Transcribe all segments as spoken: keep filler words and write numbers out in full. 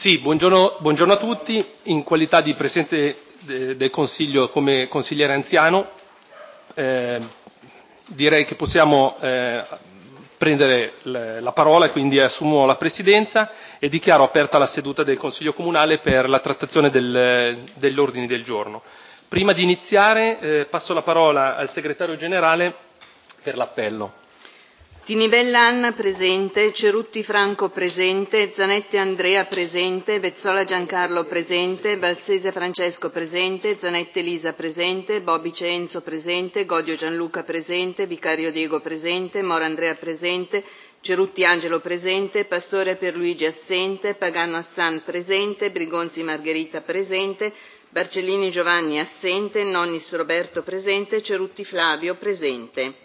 Sì, buongiorno, buongiorno a tutti. In qualità di Presidente de, del Consiglio come consigliere anziano, eh, direi che possiamo eh, prendere le, la parola e quindi assumo la Presidenza e dichiaro aperta la seduta del Consiglio Comunale per la trattazione del, degli ordini del giorno. Prima di iniziare eh, passo la parola al Segretario Generale per l'appello. Tinibella Anna presente, Cerutti Franco presente, Zanetti Andrea presente, Vezzola Giancarlo presente, Valsese Francesco presente, Zanetti Elisa presente, Bobice Enzo presente, Godio Gianluca presente, Vicario Diego presente, Mora Andrea presente, Cerutti Angelo presente, Pastore Pierluigi assente, Pagano Hassan presente, Brigonzi Margherita presente, Barcellini Giovanni assente, Nonnis Roberto presente, Cerutti Flavio presente.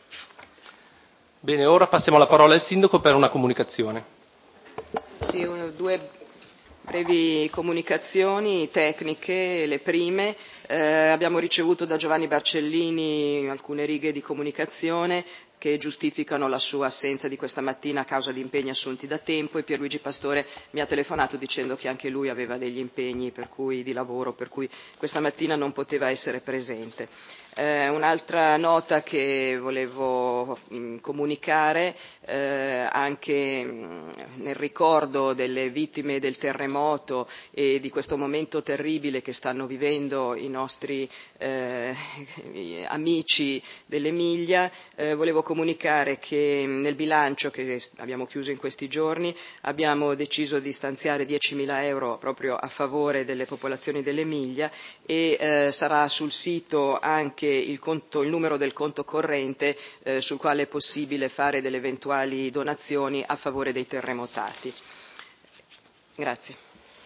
Bene, ora passiamo la parola al Sindaco per una comunicazione. Sì, due brevi comunicazioni tecniche, le prime. Eh, abbiamo ricevuto da Giovanni Barcellini alcune righe di comunicazione che giustificano la sua assenza di questa mattina a causa di impegni assunti da tempo, e Pierluigi Pastore mi ha telefonato dicendo che anche lui aveva degli impegni per cui, di lavoro, per cui questa mattina non poteva essere presente. Eh, un'altra nota che volevo mh, comunicare, eh, anche mh, nel ricordo delle vittime del terremoto e di questo momento terribile che stanno vivendo i nostri eh, amici dell'Emilia, eh, volevo comunicare che nel bilancio che abbiamo chiuso in questi giorni abbiamo deciso di stanziare diecimila euro proprio a favore delle popolazioni dell'Emilia e eh, sarà sul sito anche il, conto, il numero del conto corrente eh, sul quale è possibile fare delle eventuali donazioni a favore dei terremotati. Grazie.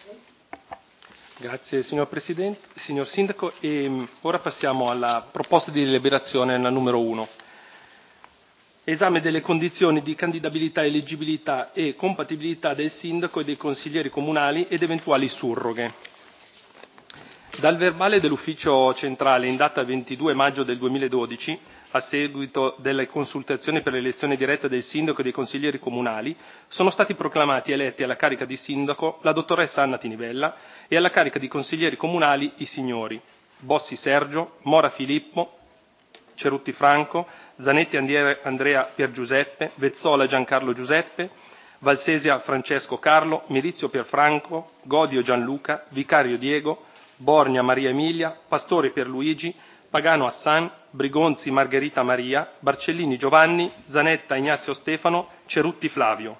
Grazie signor Presidente, signor Sindaco. E ora passiamo alla proposta di deliberazione la numero uno. Esame delle condizioni di candidabilità, eleggibilità e compatibilità del Sindaco e dei consiglieri comunali ed eventuali surroghe. Dal verbale dell'Ufficio centrale in data ventidue maggio del duemiladodici, a seguito delle consultazioni per l'elezione diretta del Sindaco e dei consiglieri comunali, sono stati proclamati eletti alla carica di Sindaco la dottoressa Anna Tinibella e alla carica di consiglieri comunali i signori Bossi Sergio, Mora Filippo, Cerutti Franco, Zanetti Andrea Piergiuseppe, Vezzola Giancarlo Giuseppe, Valsesia Francesco Carlo, Mirizio Pierfranco, Godio Gianluca, Vicario Diego, Borgna Maria Emilia, Pastore Pierluigi, Pagano Hassan, Brigonzi Margherita Maria, Barcellini Giovanni, Zanetta Ignazio Stefano, Cerutti Flavio.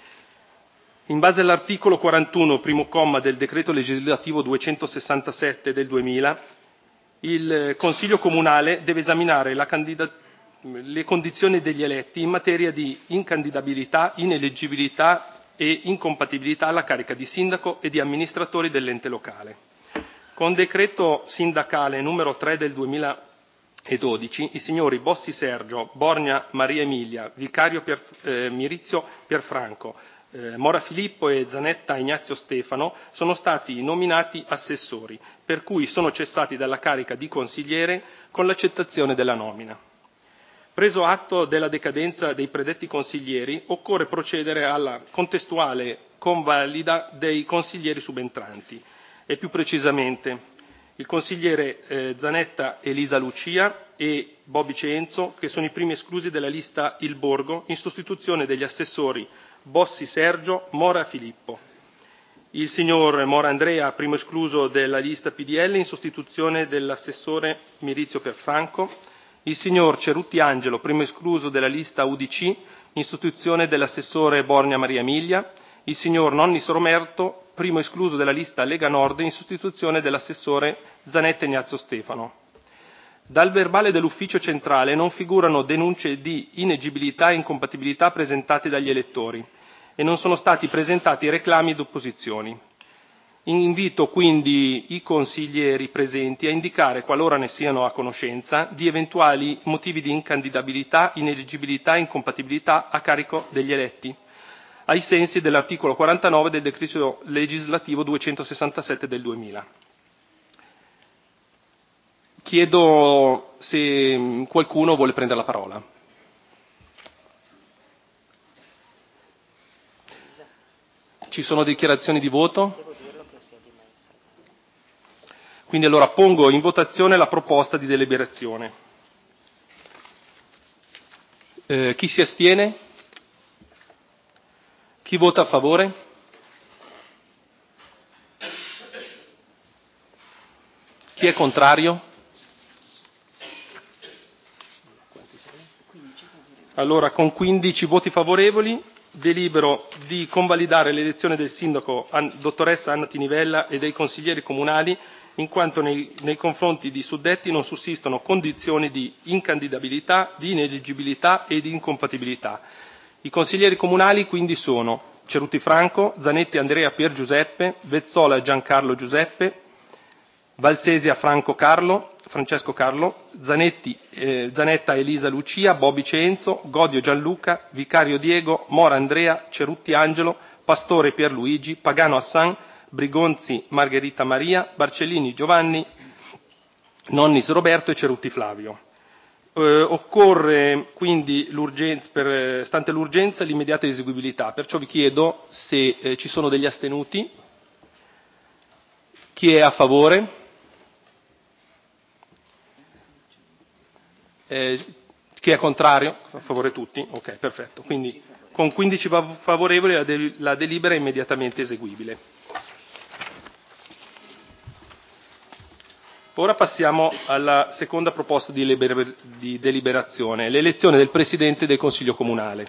In base all'articolo quarantuno, primo comma del decreto legislativo duecentosessantasette del duemila, il Consiglio Comunale deve esaminare la candidatura le condizioni degli eletti in materia di incandidabilità, ineleggibilità e incompatibilità alla carica di sindaco e di amministratori dell'ente locale. Con decreto sindacale numero tre del duemiladodici, i signori Bossi Sergio, Borgna Maria Emilia, Vicario Pier, eh, Mirizio Pierfranco, eh, Mora Filippo e Zanetta Ignazio Stefano sono stati nominati assessori, per cui sono cessati dalla carica di consigliere con l'accettazione della nomina. Preso atto della decadenza dei predetti consiglieri, occorre procedere alla contestuale convalida dei consiglieri subentranti, e più precisamente il consigliere eh, Zanetta Elisa Lucia e Bobice Enzo, che sono i primi esclusi dalla lista Il Borgo, in sostituzione degli assessori Bossi Sergio, Mora Filippo. Il signor Mora Andrea, primo escluso della lista P D L, in sostituzione dell'assessore Mirizio Pierfranco. Il signor Cerutti Angelo, primo escluso della lista U D C, in sostituzione dell'assessore Borgna Maria Emilia. Il signor Nonnis Romerto, primo escluso della lista Lega Nord, in sostituzione dell'assessore Zanetta Ignazio Stefano. Dal verbale dell'Ufficio centrale non figurano denunce di inegibilità e incompatibilità presentate dagli elettori e non sono stati presentati reclami ed opposizioni. Invito quindi i consiglieri presenti a indicare, qualora ne siano a conoscenza, di eventuali motivi di incandidabilità, ineleggibilità e incompatibilità a carico degli eletti, ai sensi dell'articolo quarantanove del decreto legislativo duecentosessantasette del duemila. Chiedo se qualcuno vuole prendere la parola. Ci sono dichiarazioni di voto? Quindi allora pongo in votazione la proposta di deliberazione. Eh, chi si astiene? Chi vota a favore? Chi è contrario? Allora, con quindici voti favorevoli, delibero di convalidare l'elezione del sindaco an- dottoressa Anna Tinivella e dei consiglieri comunali, in quanto nei, nei confronti di suddetti non sussistono condizioni di incandidabilità, di ineleggibilità e di incompatibilità. I consiglieri comunali quindi sono Cerutti Franco, Zanetti Andrea Pier Giuseppe, Vezzola Giancarlo Giuseppe, Valsesia Franco Carlo, Francesco Carlo, Zanetti, eh, Zanetta Elisa Lucia, Bobice Enzo, Godio Gianluca, Vicario Diego, Mora Andrea, Cerutti Angelo, Pastore Pierluigi, Pagano Hassan, Brigonzi Margherita Maria, Barcellini Giovanni, Nonnis Roberto e Cerutti Flavio. Eh, occorre quindi, l'urgenza, per, stante l'urgenza, l'immediata eseguibilità, perciò vi chiedo se eh, ci sono degli astenuti, chi è a favore? Eh, chi è contrario? A favore tutti? Ok, perfetto. Quindi con quindici favorevoli la, de- la delibera è immediatamente eseguibile. Ora passiamo alla seconda proposta di, liber- di deliberazione, l'elezione del Presidente del Consiglio Comunale.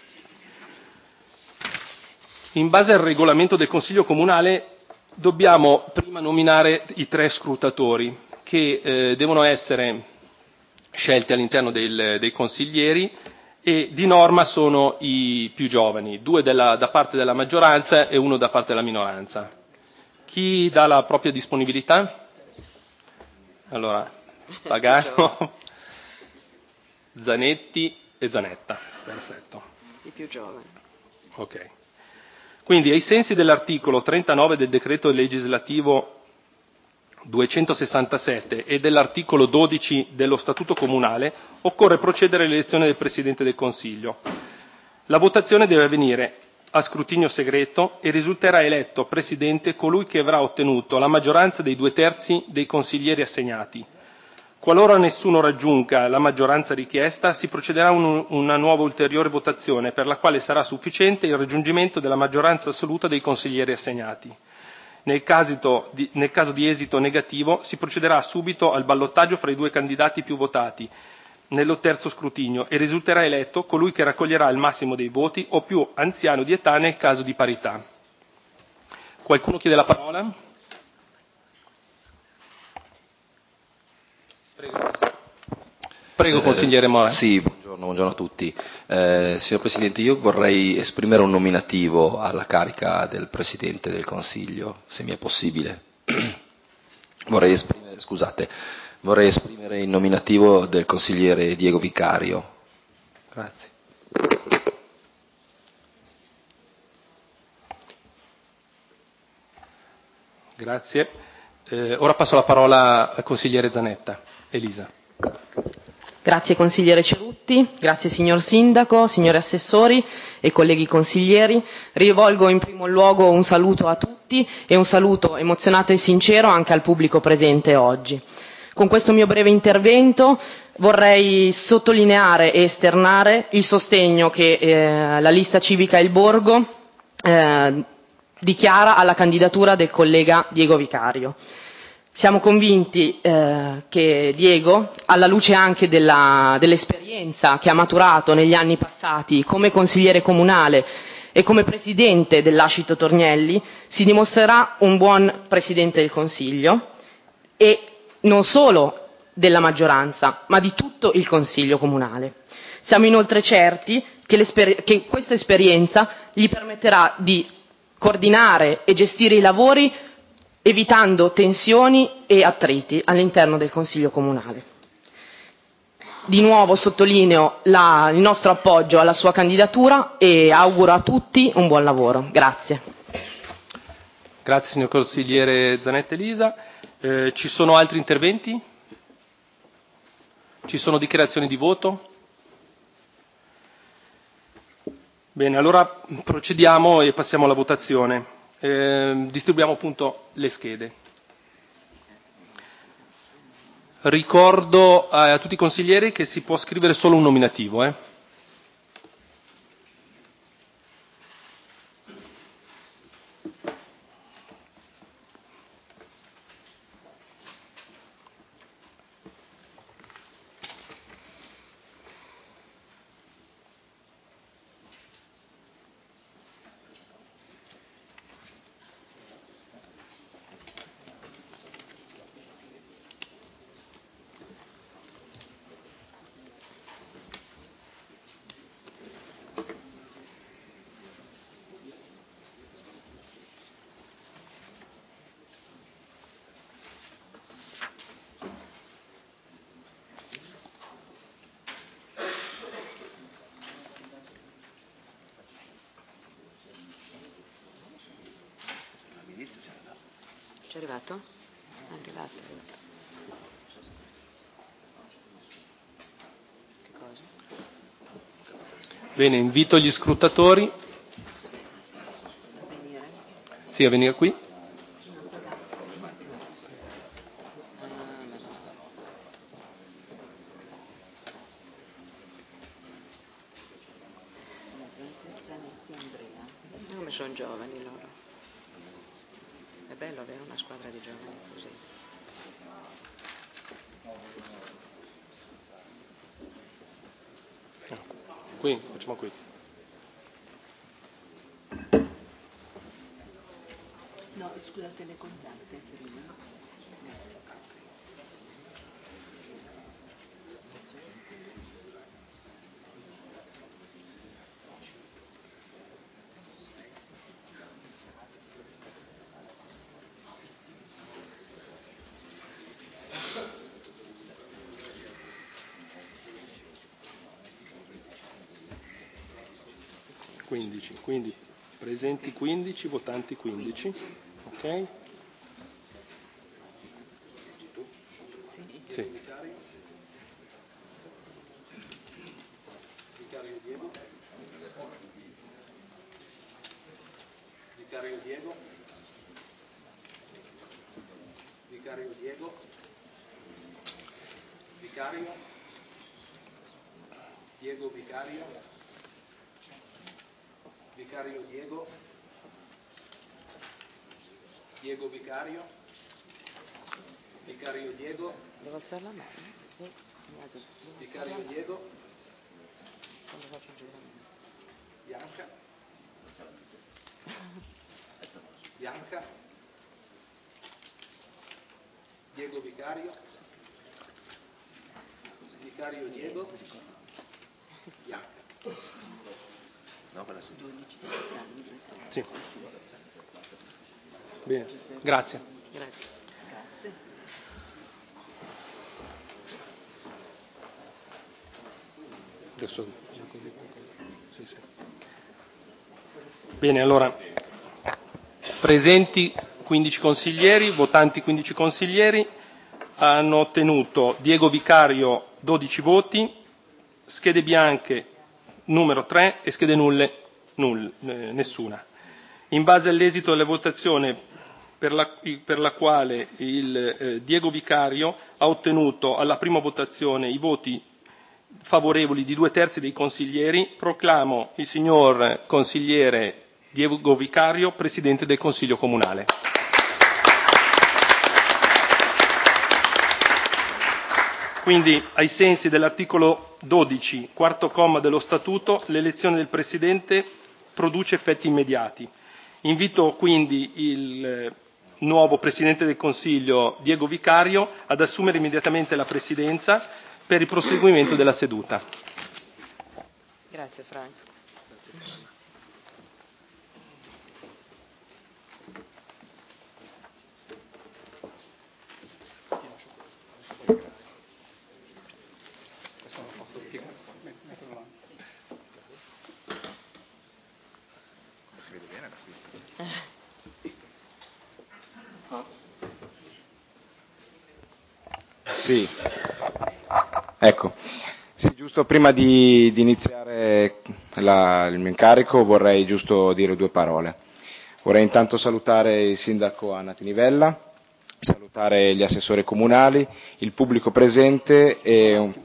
In base al regolamento del Consiglio Comunale dobbiamo prima nominare i tre scrutatori che eh, devono essere scelti all'interno del, dei consiglieri e di norma sono i più giovani, due della, da parte della maggioranza e uno da parte della minoranza. Chi dà la propria disponibilità? Allora, Pagano, Zanetti e Zanetta. Perfetto. I più giovani. Ok. Quindi ai sensi dell'articolo trentanove del decreto legislativo duecentosessantasette e dell'articolo dodici dello Statuto Comunale occorre procedere all'elezione del Presidente del Consiglio. La votazione deve avvenire a scrutinio segreto e risulterà eletto Presidente colui che avrà ottenuto la maggioranza dei due terzi dei consiglieri assegnati. Qualora nessuno raggiunga la maggioranza richiesta, si procederà a un, una nuova ulteriore votazione per la quale sarà sufficiente il raggiungimento della maggioranza assoluta dei consiglieri assegnati. Nel caso, di, nel caso di esito negativo si procederà subito al ballottaggio fra i due candidati più votati nello terzo scrutinio e risulterà eletto colui che raccoglierà il massimo dei voti o più anziano di età nel caso di parità. Qualcuno chiede la parola? Prego. Prego, consigliere Mora. Eh, sì, buongiorno, buongiorno a tutti. Eh, signor Presidente, io vorrei esprimere un nominativo alla carica del Presidente del Consiglio, se mi è possibile. vorrei esprimere, scusate, vorrei esprimere il nominativo del consigliere Diego Vicario. Grazie. Grazie. Eh, ora passo la parola al consigliere Zanetta. Elisa. Grazie consigliere Cerutti, grazie signor Sindaco, signori assessori e colleghi consiglieri. Rivolgo in primo luogo un saluto a tutti e un saluto emozionato e sincero anche al pubblico presente oggi. Con questo mio breve intervento vorrei sottolineare e esternare il sostegno che eh, la lista civica Il Borgo eh, dichiara alla candidatura del collega Diego Vicario. Siamo convinti eh, che Diego, alla luce anche della, dell'esperienza che ha maturato negli anni passati come consigliere comunale e come presidente dell'Ascito Tornielli, si dimostrerà un buon presidente del Consiglio e non solo della maggioranza, ma di tutto il Consiglio comunale. Siamo inoltre certi che, che questa esperienza gli permetterà di coordinare e gestire i lavori evitando tensioni e attriti all'interno del Consiglio comunale. Di nuovo sottolineo la, il nostro appoggio alla sua candidatura e auguro a tutti un buon lavoro. Grazie. Grazie signor consigliere Zanetta Elisa. Eh, ci sono altri interventi? Ci sono dichiarazioni di voto? Bene, allora procediamo e passiamo alla votazione. Eh, distribuiamo appunto le schede. Ricordo a, a tutti i consiglieri che si può scrivere solo un nominativo. Eh. C'è arrivato? È arrivato, è arrivato. Che cosa? Bene, invito gli scrutatori. A venire? Sì, a venire qui. Zanetti e Andrea. Come sono giovani loro. È bello avere una squadra di giovani così. Qui, facciamo qui. No, scusate, le contate prima. quindici, quindi presenti quindici, votanti quindici. Ok? Sì. Vicario Diego. Vicario Diego. Vicario Diego. Vicario. Diego Vicario. Vicario Diego. Diego Vicario. Vicario Diego. Devo alzare la mano? Sì. Vicario Diego. Quando faccio il giuramento. Bianca. Bianca. Diego Vicario. Vicario Diego. Bianca. No, per la dodici sessanta. Sì. Bene, grazie. Grazie. Grazie. Adesso... Sì, sì. Bene, allora, presenti quindici consiglieri, votanti quindici consiglieri, hanno ottenuto Diego Vicario dodici voti, schede bianche numero tre e schede nulle null, eh, nessuna. In base all'esito della votazione per la, per la quale il eh, Diego Vicario ha ottenuto alla prima votazione i voti favorevoli di due terzi dei consiglieri, proclamo il signor consigliere Diego Vicario Presidente del Consiglio Comunale. Quindi, ai sensi dell'articolo dodici, quarto comma dello Statuto, l'elezione del Presidente produce effetti immediati. Invito quindi il nuovo Presidente del Consiglio, Diego Vicario, ad assumere immediatamente la Presidenza per il proseguimento della seduta. Grazie Franco. Si vede bene da qui. Sì, ecco, sì, giusto prima di, di iniziare svolgere la, il mio incarico vorrei giusto dire due parole. Vorrei intanto salutare il sindaco Anna Tinivella, salutare gli assessori comunali, il pubblico presente e un,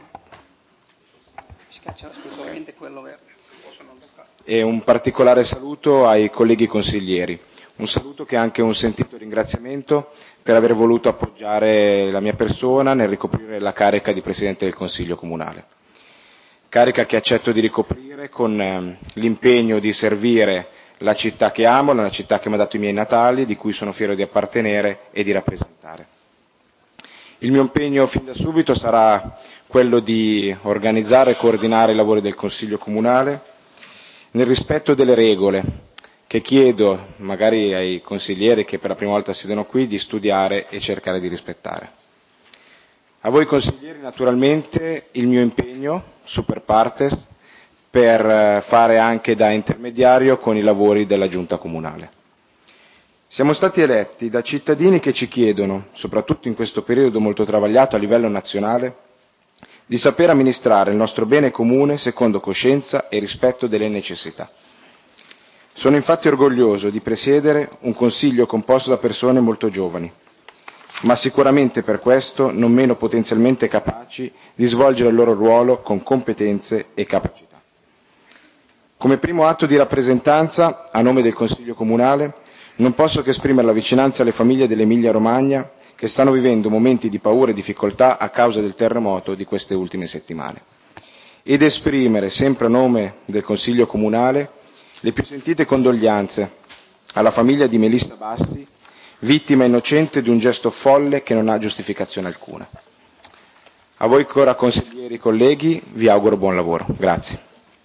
e un particolare saluto ai colleghi consiglieri. Un saluto che è anche un sentito ringraziamento per aver voluto appoggiare la mia persona nel ricoprire la carica di Presidente del Consiglio Comunale. Carica che accetto di ricoprire con eh, l'impegno di servire la città che amo, la città che mi ha dato i miei natali, di cui sono fiero di appartenere e di rappresentare. Il mio impegno fin da subito sarà quello di organizzare e coordinare i lavori del Consiglio Comunale nel rispetto delle regole che chiedo magari ai consiglieri che per la prima volta siedono qui di studiare e cercare di rispettare. A voi consiglieri naturalmente il mio impegno, super partes, per fare anche da intermediario con i lavori della Giunta Comunale. Siamo stati eletti da cittadini che ci chiedono, soprattutto in questo periodo molto travagliato a livello nazionale, di saper amministrare il nostro bene comune secondo coscienza e rispetto delle necessità. Sono infatti orgoglioso di presiedere un consiglio composto da persone molto giovani, ma sicuramente per questo non meno potenzialmente capaci di svolgere il loro ruolo con competenze e capacità. Come primo atto di rappresentanza, a nome del Consiglio Comunale, non posso che esprimere la vicinanza alle famiglie dell'Emilia Romagna che stanno vivendo momenti di paura e difficoltà a causa del terremoto di queste ultime settimane, ed esprimere, sempre a nome del Consiglio Comunale, le più sentite condoglianze alla famiglia di Melissa Bassi, vittima innocente di un gesto folle che non ha giustificazione alcuna. A voi ancora consiglieri e colleghi vi auguro buon lavoro. Grazie.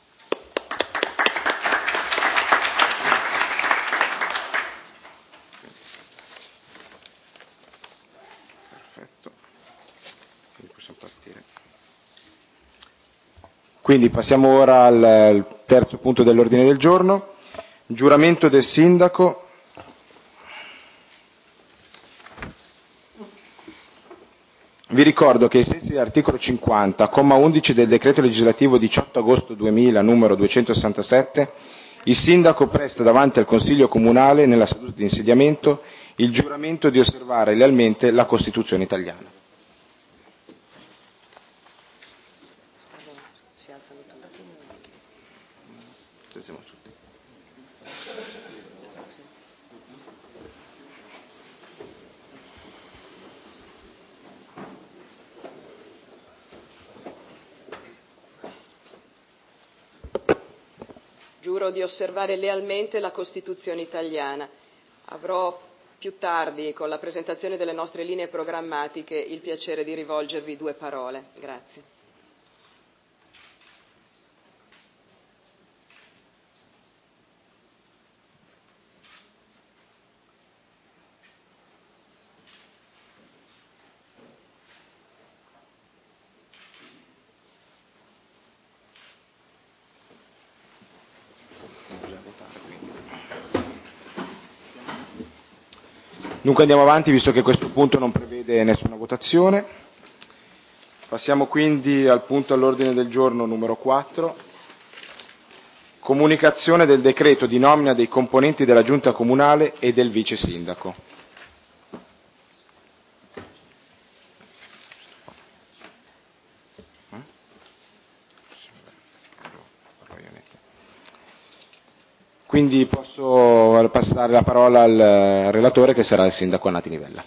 Perfetto. Quindi possiamo partire. Quindi passiamo ora al, al terzo punto dell'ordine del giorno, giuramento del sindaco. Vi ricordo che ai sensi dell'articolo cinquanta, comma undici del decreto legislativo diciotto agosto duemila numero duecentosessantasette, il sindaco presta davanti al Consiglio Comunale nella seduta di insediamento il giuramento di osservare lealmente la Costituzione italiana. Giuro di osservare lealmente la Costituzione italiana. Avrò più tardi, con la presentazione delle nostre linee programmatiche, il piacere di rivolgervi due parole. Grazie. Dunque andiamo avanti, visto che questo punto non prevede nessuna votazione. Passiamo quindi al punto all'ordine del giorno numero quattro. Comunicazione del decreto di nomina dei componenti della Giunta Comunale e del Vice Sindaco. Quindi posso passare la parola al relatore, che sarà il sindaco Anna Tinivella.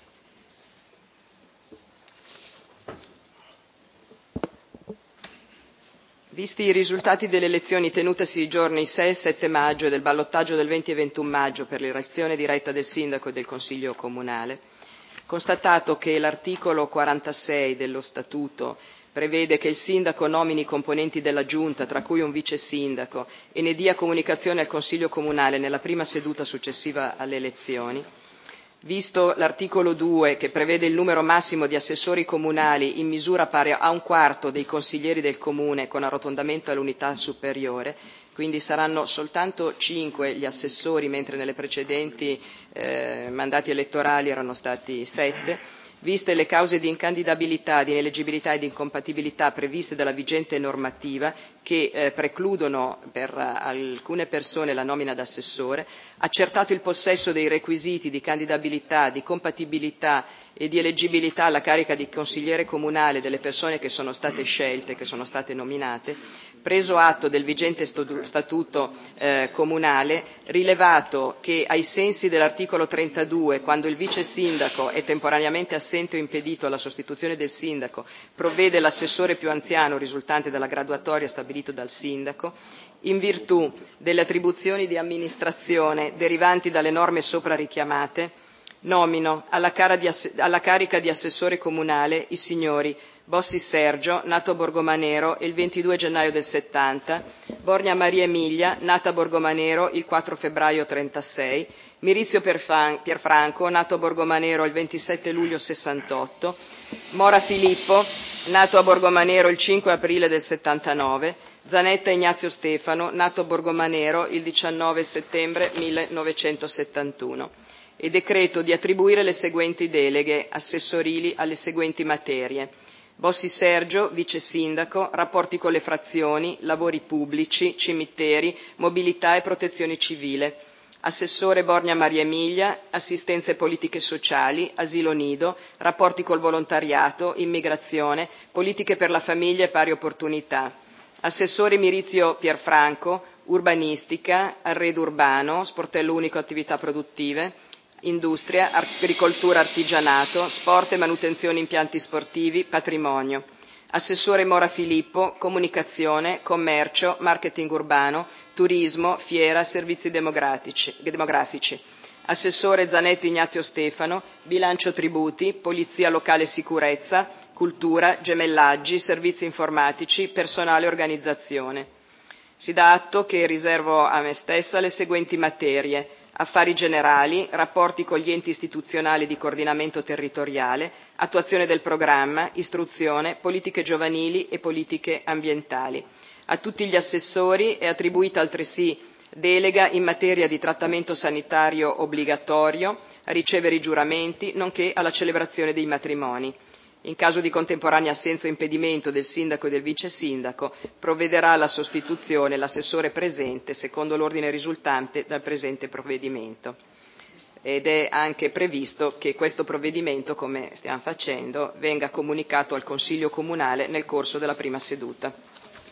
Visti i risultati delle elezioni tenutesi i giorni sei e sette maggio e del ballottaggio del venti e ventuno maggio per l'elezione diretta del sindaco e del Consiglio Comunale, constatato che l'articolo quarantasei dello Statuto prevede che il sindaco nomini i componenti della giunta, tra cui un vice sindaco, e ne dia comunicazione al Consiglio Comunale nella prima seduta successiva alle elezioni, visto l'articolo due che prevede il numero massimo di assessori comunali in misura pari a un quarto dei consiglieri del comune con arrotondamento all'unità superiore, quindi saranno soltanto cinque gli assessori, mentre nelle precedenti eh, mandati elettorali erano stati sette, viste le cause di incandidabilità, di ineleggibilità e di incompatibilità previste dalla vigente normativa, che eh, precludono per uh, alcune persone la nomina d'assessore, accertato il possesso dei requisiti di candidabilità, di compatibilità e di eleggibilità alla carica di consigliere comunale delle persone che sono state scelte, che sono state nominate, preso atto del vigente statuto eh, comunale, rilevato che ai sensi dell'articolo trentadue, quando il vice sindaco è temporaneamente assente o impedito alla sostituzione del sindaco, provvede l'assessore più anziano risultante dalla graduatoria stabilita dal sindaco, in virtù delle attribuzioni di amministrazione derivanti dalle norme sopra richiamate, nomino alla, di alla carica di assessore comunale i signori Bossi Sergio, nato a Borgomanero il ventidue gennaio del settanta, Borgna Maria Emilia, nata a Borgomanero il quattro febbraio trentasei, Mirizio Pierfranco, nato a Borgomanero il ventisette luglio sessantotto, Mora Filippo, nato a Borgomanero il cinque aprile del settantanove, Zanetta Ignazio Stefano, nato a Borgomanero il diciannove settembre millenovecentosettantuno, e decreto di attribuire le seguenti deleghe assessorili alle seguenti materie: Bossi Sergio, vice sindaco, rapporti con le frazioni, lavori pubblici, cimiteri, mobilità e protezione civile; assessore Borgna Maria Emilia, assistenze politiche sociali, asilo nido, rapporti col volontariato, immigrazione, politiche per la famiglia e pari opportunità; assessore Mirizio Pierfranco, urbanistica, arredo urbano, sportello unico attività produttive, industria, agricoltura, artigianato, sport e manutenzione impianti sportivi, patrimonio; assessore Mora Filippo, comunicazione, commercio, marketing urbano, turismo, fiera, servizi demografici; assessore Zanetti Ignazio Stefano, bilancio tributi, polizia locale e sicurezza, cultura, gemellaggi, servizi informatici, personale e organizzazione. Si dà atto che riservo a me stessa le seguenti materie: affari generali, rapporti con gli enti istituzionali di coordinamento territoriale, attuazione del programma, istruzione, politiche giovanili e politiche ambientali. A tutti gli assessori è attribuita altresì delega in materia di trattamento sanitario obbligatorio, a ricevere i giuramenti, nonché alla celebrazione dei matrimoni. In caso di contemporanea assenza o impedimento del sindaco e del vice sindaco, provvederà alla sostituzione l'assessore presente secondo l'ordine risultante dal presente provvedimento. Ed è anche previsto che questo provvedimento, come stiamo facendo, venga comunicato al Consiglio Comunale nel corso della prima seduta.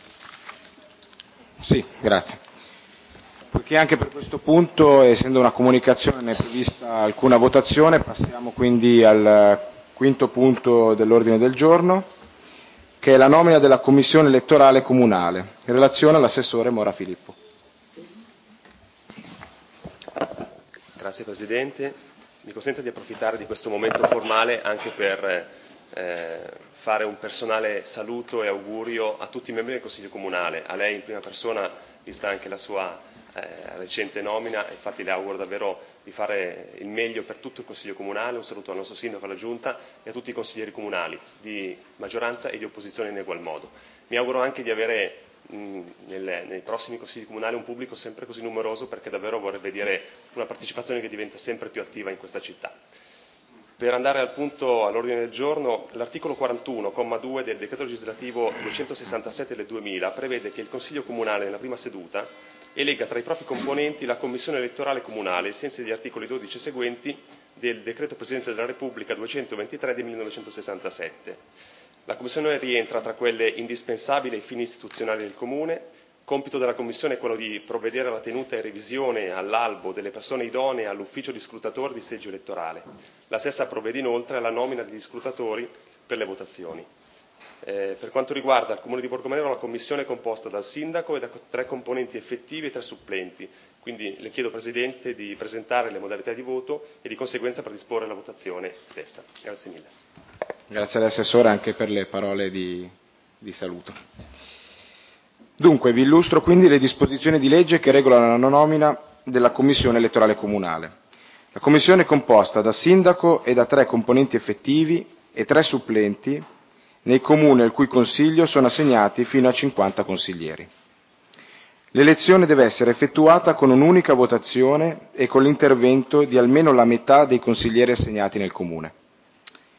Sì, grazie. Poiché anche per questo punto, essendo una comunicazione, non è prevista alcuna votazione, passiamo quindi al quinto punto dell'ordine del giorno, che è la nomina della Commissione elettorale comunale. In relazione all'assessore Mora Filippo. Grazie Presidente. Mi consente di approfittare di questo momento formale anche per eh, fare un personale saluto e augurio a tutti i membri del Consiglio Comunale, a lei in prima persona, vista anche la sua eh, recente nomina, infatti le auguro davvero di fare il meglio per tutto il Consiglio Comunale, un saluto al nostro Sindaco, alla Giunta e a tutti i consiglieri comunali, di maggioranza e di opposizione in egual modo. Mi auguro anche di avere mh, nel, nei prossimi Consigli Comunali un pubblico sempre così numeroso, perché davvero vorrei vedere una partecipazione che diventa sempre più attiva in questa città. Per andare al punto all'ordine del giorno, l'articolo quarantuno, comma due del decreto legislativo duecentosessantasette del duemila prevede che il Consiglio Comunale nella prima seduta elegga tra i propri componenti la Commissione elettorale comunale, ai sensi degli articoli dodici e seguenti del decreto Presidente della Repubblica duecentoventitré del millenovecentosessantasette. La Commissione rientra tra quelle indispensabili ai fini istituzionali del Comune. Compito della Commissione è quello di provvedere alla tenuta e revisione all'albo delle persone idonee all'ufficio di scrutatore di seggio elettorale. La stessa provvede inoltre alla nomina degli scrutatori per le votazioni. Eh, per quanto riguarda il Comune di Borgomanero, la Commissione è composta dal Sindaco e da tre componenti effettivi e tre supplenti. Quindi le chiedo, Presidente, di presentare le modalità di voto e di conseguenza predisporre la votazione stessa. Grazie mille. Grazie all'assessore anche per le parole di, di saluto. Dunque, vi illustro quindi le disposizioni di legge che regolano la nomina della Commissione elettorale comunale. La Commissione è composta da Sindaco e da tre componenti effettivi e tre supplenti nei comuni al cui consiglio sono assegnati fino a cinquanta consiglieri. L'elezione deve essere effettuata con un'unica votazione e con l'intervento di almeno la metà dei consiglieri assegnati nel comune.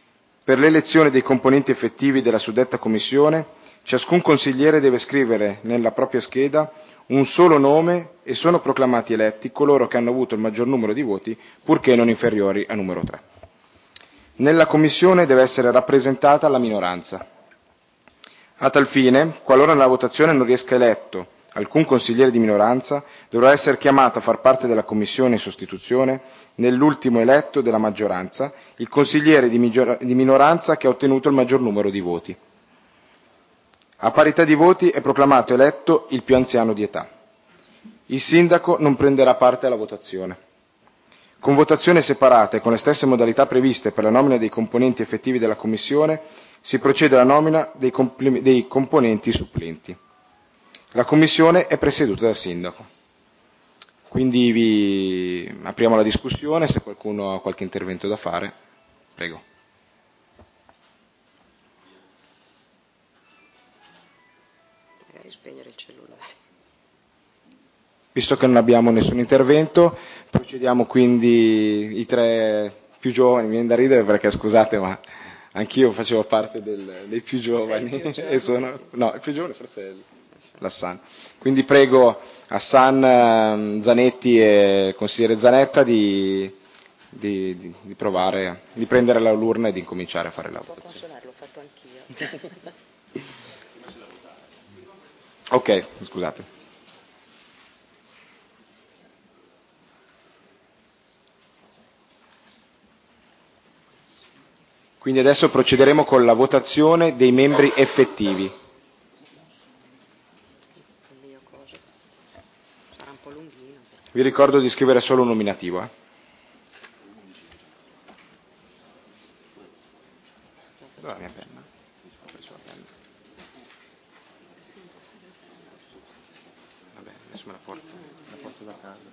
Per l'elezione dei componenti effettivi della suddetta commissione, ciascun consigliere deve scrivere nella propria scheda un solo nome e sono proclamati eletti coloro che hanno avuto il maggior numero di voti, purché non inferiori a numero tre. Nella commissione deve essere rappresentata la minoranza. A tal fine, qualora nella votazione non riesca eletto alcun consigliere di minoranza, dovrà essere chiamato a far parte della commissione in sostituzione, nell'ultimo eletto della maggioranza, il consigliere di, di minoranza che ha ottenuto il maggior numero di voti. A parità di voti è proclamato eletto il più anziano di età. Il sindaco non prenderà parte alla votazione. Con votazione separata e con le stesse modalità previste per la nomina dei componenti effettivi della Commissione, si procede alla nomina dei, dei componenti supplenti. La Commissione è presieduta dal sindaco. Quindi vi apriamo la discussione, se qualcuno ha qualche intervento da fare, prego. Magari spegnere il cellulare. Visto che non abbiamo nessun intervento, procediamo quindi i tre più giovani, mi viene da ridere perché scusate ma anch'io facevo parte del, dei più giovani più e sono, no, il più giovane forse è l'Assan. Quindi prego Hassan, Zanetti e il consigliere Zanetta di, di, di, di provare, di prendere la l'urna e di incominciare a fare la votazione. L'ho fatto anch'io. Ok, scusate. Quindi adesso procederemo con la votazione dei membri effettivi. Vi ricordo di scrivere solo un nominativo. Eh? Dov'è la mia penna? Ho preso la penna. Vabbè, adesso me la porto, la porto da casa.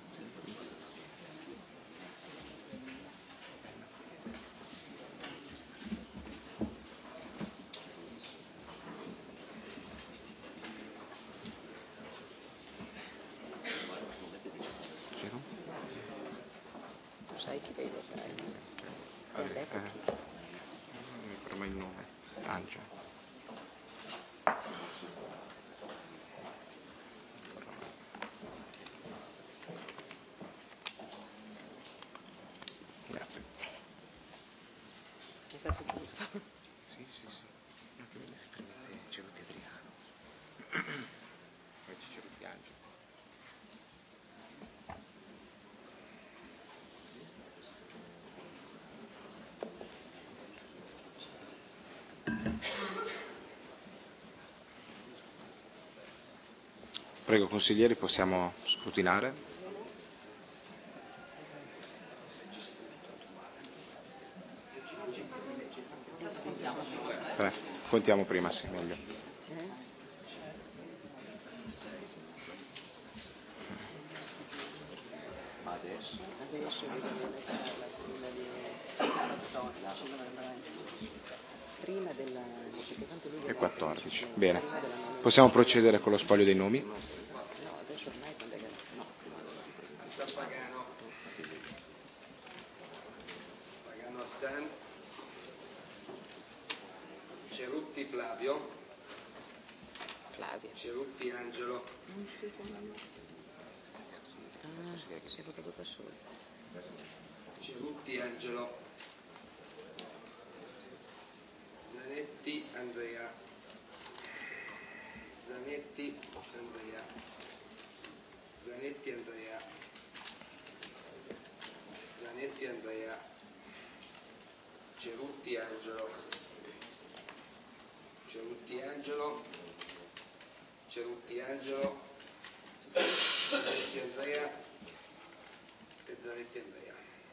Sai chi devi votare? Vabbè, eh, non mi ricordo mai il nome. Angelo. Grazie. Hai fatto giusto. Sì, sì, sì. Anche me si prende Cerutti Adriano. Poi c'è Cerutti Angelo. Prego consiglieri, possiamo scrutinare. Eh, contiamo prima, sì, meglio. Adesso? Adesso dobbiamo metterla prima di prima della perché tanto lui E quattordici. Bene. Possiamo procedere con lo spoglio dei nomi? No, adesso ormai quando è che no. Hassan Pagano. Pagano Hassan. Cerutti Flavio. Flavio. Cerutti Angelo. Ah, si è votato da solo. Cerutti Angelo. Zanetti Andrea. Zanetti Andrea. Zanetti Andrea. Zanetti Andrea. Cerutti Angelo. Cerutti Angelo. Cerutti Angelo. Zanetti Andrea e Zanetti Andrea.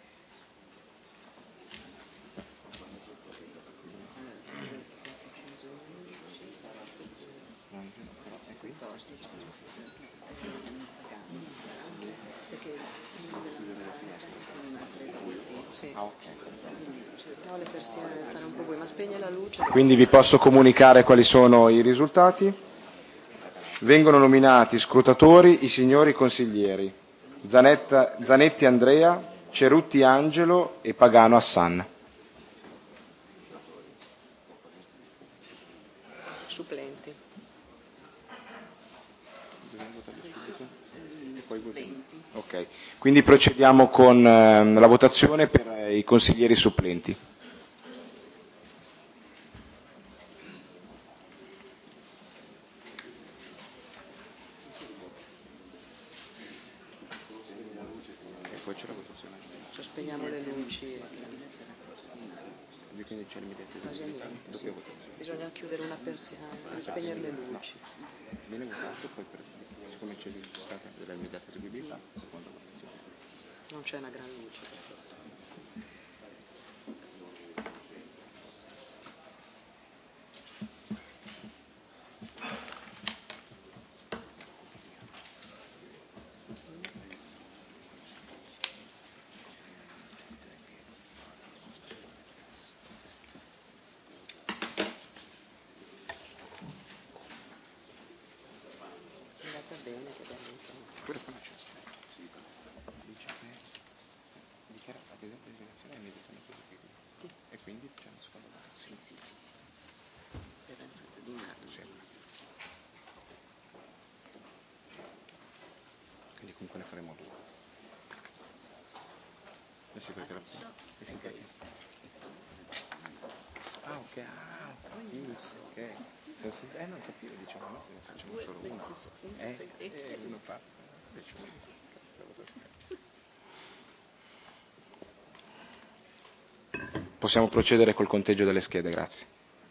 Perché prima della maggioranza sono in altri punti. Sì. Ah, ok. No, le persiane fanno un po' voi, ma spegne la luce. Quindi vi posso comunicare quali sono i risultati. Vengono nominati scrutatori i signori consiglieri Zanetta, Zanetti Andrea, Cerutti Angelo e Pagano Hassan. supplenti. Ok, quindi procediamo con eh, la votazione per eh, i consiglieri supplenti. E poi c'è la votazione. Sospeniamo le luci. Quindi c'è l'immediata eseguibilità, doppia votazione. Bisogna chiudere una persiana, spegnere le luci. Viene votato, poi per, siccome c'è l'esistenza dell'immediata eseguibilità, seconda votazione. Non c'è una gran luce. Bene, che abbiamo Pure qua non c'è aspetto, si dice che dichiara la presente designazione è immediatamente eseguibile. Sì. E quindi c'è una seconda votazione. Sì, sì, sì, sì. Per alzata di mano. Sì. Quindi comunque ne faremo due. Eh sì, perché Adesso la... eh sì, perché... Ah, ok, ah, ok. Cioè, se... Eh, non capire, diciamo, no, ne facciamo solo uno. Eh, eh, uno fa. Diciamo, cazzo la votazione. Possiamo procedere col conteggio delle schede, grazie.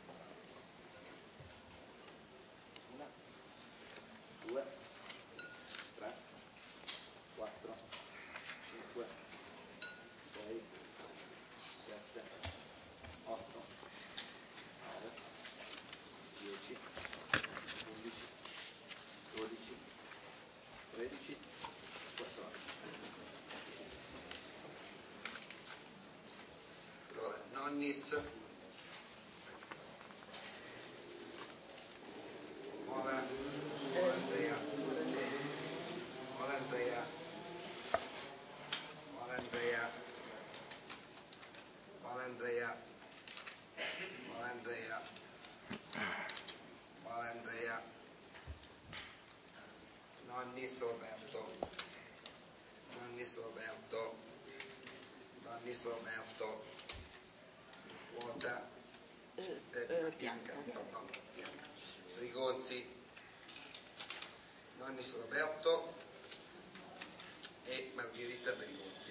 due, tre, quattro, cinque, sei, sette, otto, nove, dieci, undici, dodici, tredici, quattordici. Allora, Nonnis, Mola, Mola Andrea, Mola Andrea, Mola Andrea, Mola Andrea, Mola Andrea, Mola Andrea, Nonnis Roberto, Nonnis Roberto, Nonnis Roberto, Vuota, eh, eh, Bianca, no, Bianca, Rigonzi, Nonnis Roberto e Margherita Rigonzi.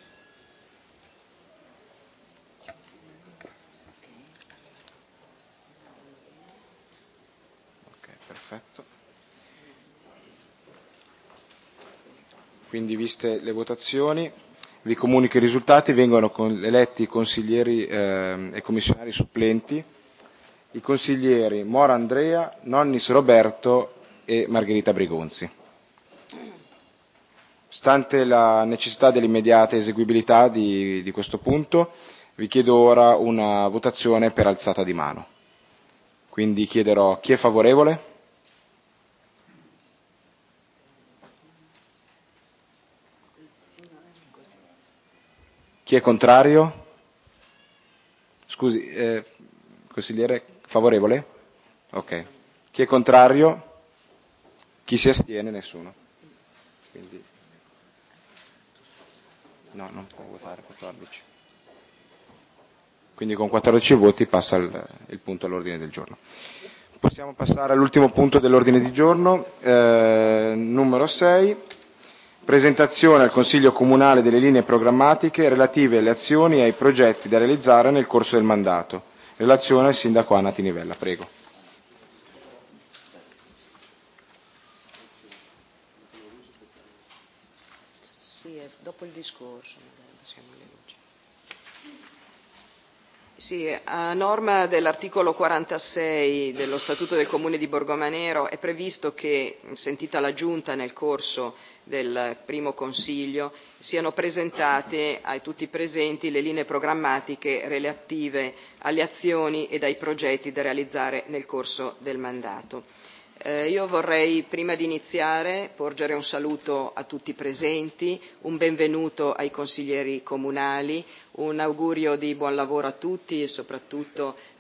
Ok, perfetto. Quindi, viste le votazioni, vi comunico i risultati. Vengono con, eletti i consiglieri eh, e commissionari supplenti, i consiglieri Mora Andrea, Nonnis Roberto e Margherita Brigonzi. Stante la necessità dell'immediata eseguibilità di, di questo punto, vi chiedo ora una votazione per alzata di mano. Quindi chiederò chi è favorevole? Chi è contrario? Scusi, eh, consigliere, favorevole? Ok. Chi è contrario? Chi si astiene? Nessuno. Quindi... No, non può votare, quattordici. Quindi con quattordici voti passa il, il punto all'ordine del giorno. Possiamo passare all'ultimo punto dell'ordine di giorno, eh, numero sei. Presentazione al Consiglio Comunale delle linee programmatiche relative alle azioni e ai progetti da realizzare nel corso del mandato. Relazione al Sindaco Anna Tinivella, prego. Sì, dopo il discorso magari passiamo alle luci. Sì, a norma dell'articolo quarantasei dello Statuto del Comune di Borgomanero è previsto che, sentita la Giunta nel corso del primo Consiglio, siano presentate a tutti i presenti le linee programmatiche relative alle azioni ed ai progetti da realizzare nel corso del mandato. Eh, io vorrei, prima di iniziare, porgere un saluto a tutti i presenti, un benvenuto ai consiglieri comunali, un augurio di buon lavoro a tutti e soprattutto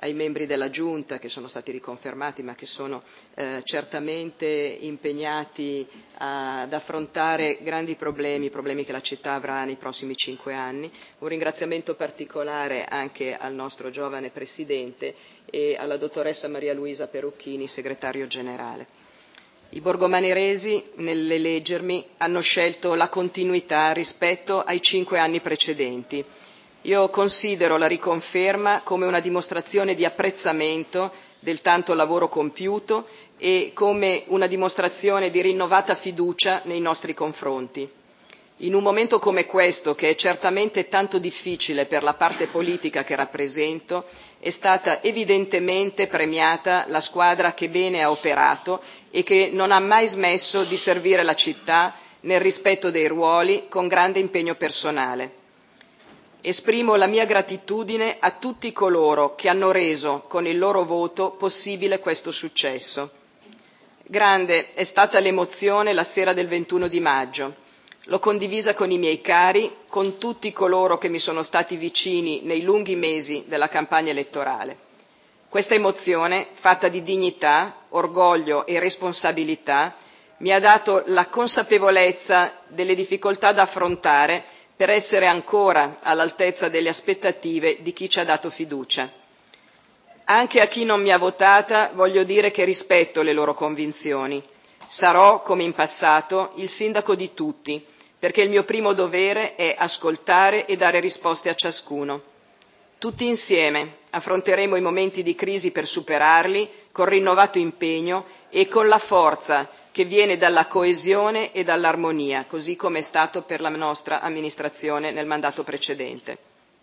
ai membri della Giunta che sono stati riconfermati ma che sono eh, certamente impegnati a, ad affrontare grandi problemi, problemi che la città avrà nei prossimi cinque anni. Un ringraziamento particolare anche al nostro giovane Presidente e alla dottoressa Maria Luisa Perucchini, segretario generale. I borgomaneresi, nell'eleggermi, hanno scelto la continuità rispetto ai cinque anni precedenti. Io considero la riconferma come una dimostrazione di apprezzamento del tanto lavoro compiuto e come una dimostrazione di rinnovata fiducia nei nostri confronti. In un momento come questo, che è certamente tanto difficile per la parte politica che rappresento, è stata evidentemente premiata la squadra che bene ha operato e che non ha mai smesso di servire la città nel rispetto dei ruoli con grande impegno personale. Esprimo la mia gratitudine a tutti coloro che hanno reso con il loro voto possibile questo successo. Grande è stata l'emozione la sera del ventuno di maggio. L'ho condivisa con i miei cari, con tutti coloro che mi sono stati vicini nei lunghi mesi della campagna elettorale. Questa emozione, fatta di dignità, orgoglio e responsabilità, mi ha dato la consapevolezza delle difficoltà da affrontare per essere ancora all'altezza delle aspettative di chi ci ha dato fiducia. Anche a chi non mi ha votata voglio dire che rispetto le loro convinzioni. Sarò, come in passato, il sindaco di tutti, perché il mio primo dovere è ascoltare e dare risposte a ciascuno. Tutti insieme affronteremo i momenti di crisi per superarli con rinnovato impegno e con la forza che viene dalla coesione e dall'armonia, così come è stato per la nostra amministrazione nel mandato precedente.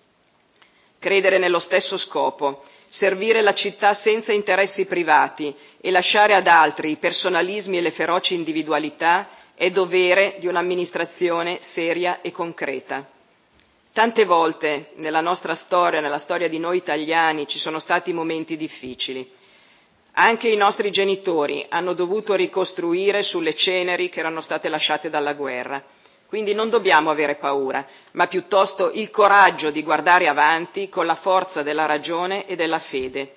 Credere nello stesso scopo, servire la città senza interessi privati e lasciare ad altri i personalismi e le feroci individualità è dovere di un'amministrazione seria e concreta. Tante volte nella nostra storia, nella storia di noi italiani, ci sono stati momenti difficili. Anche i nostri genitori hanno dovuto ricostruire sulle ceneri che erano state lasciate dalla guerra. Quindi non dobbiamo avere paura, ma piuttosto il coraggio di guardare avanti con la forza della ragione e della fede.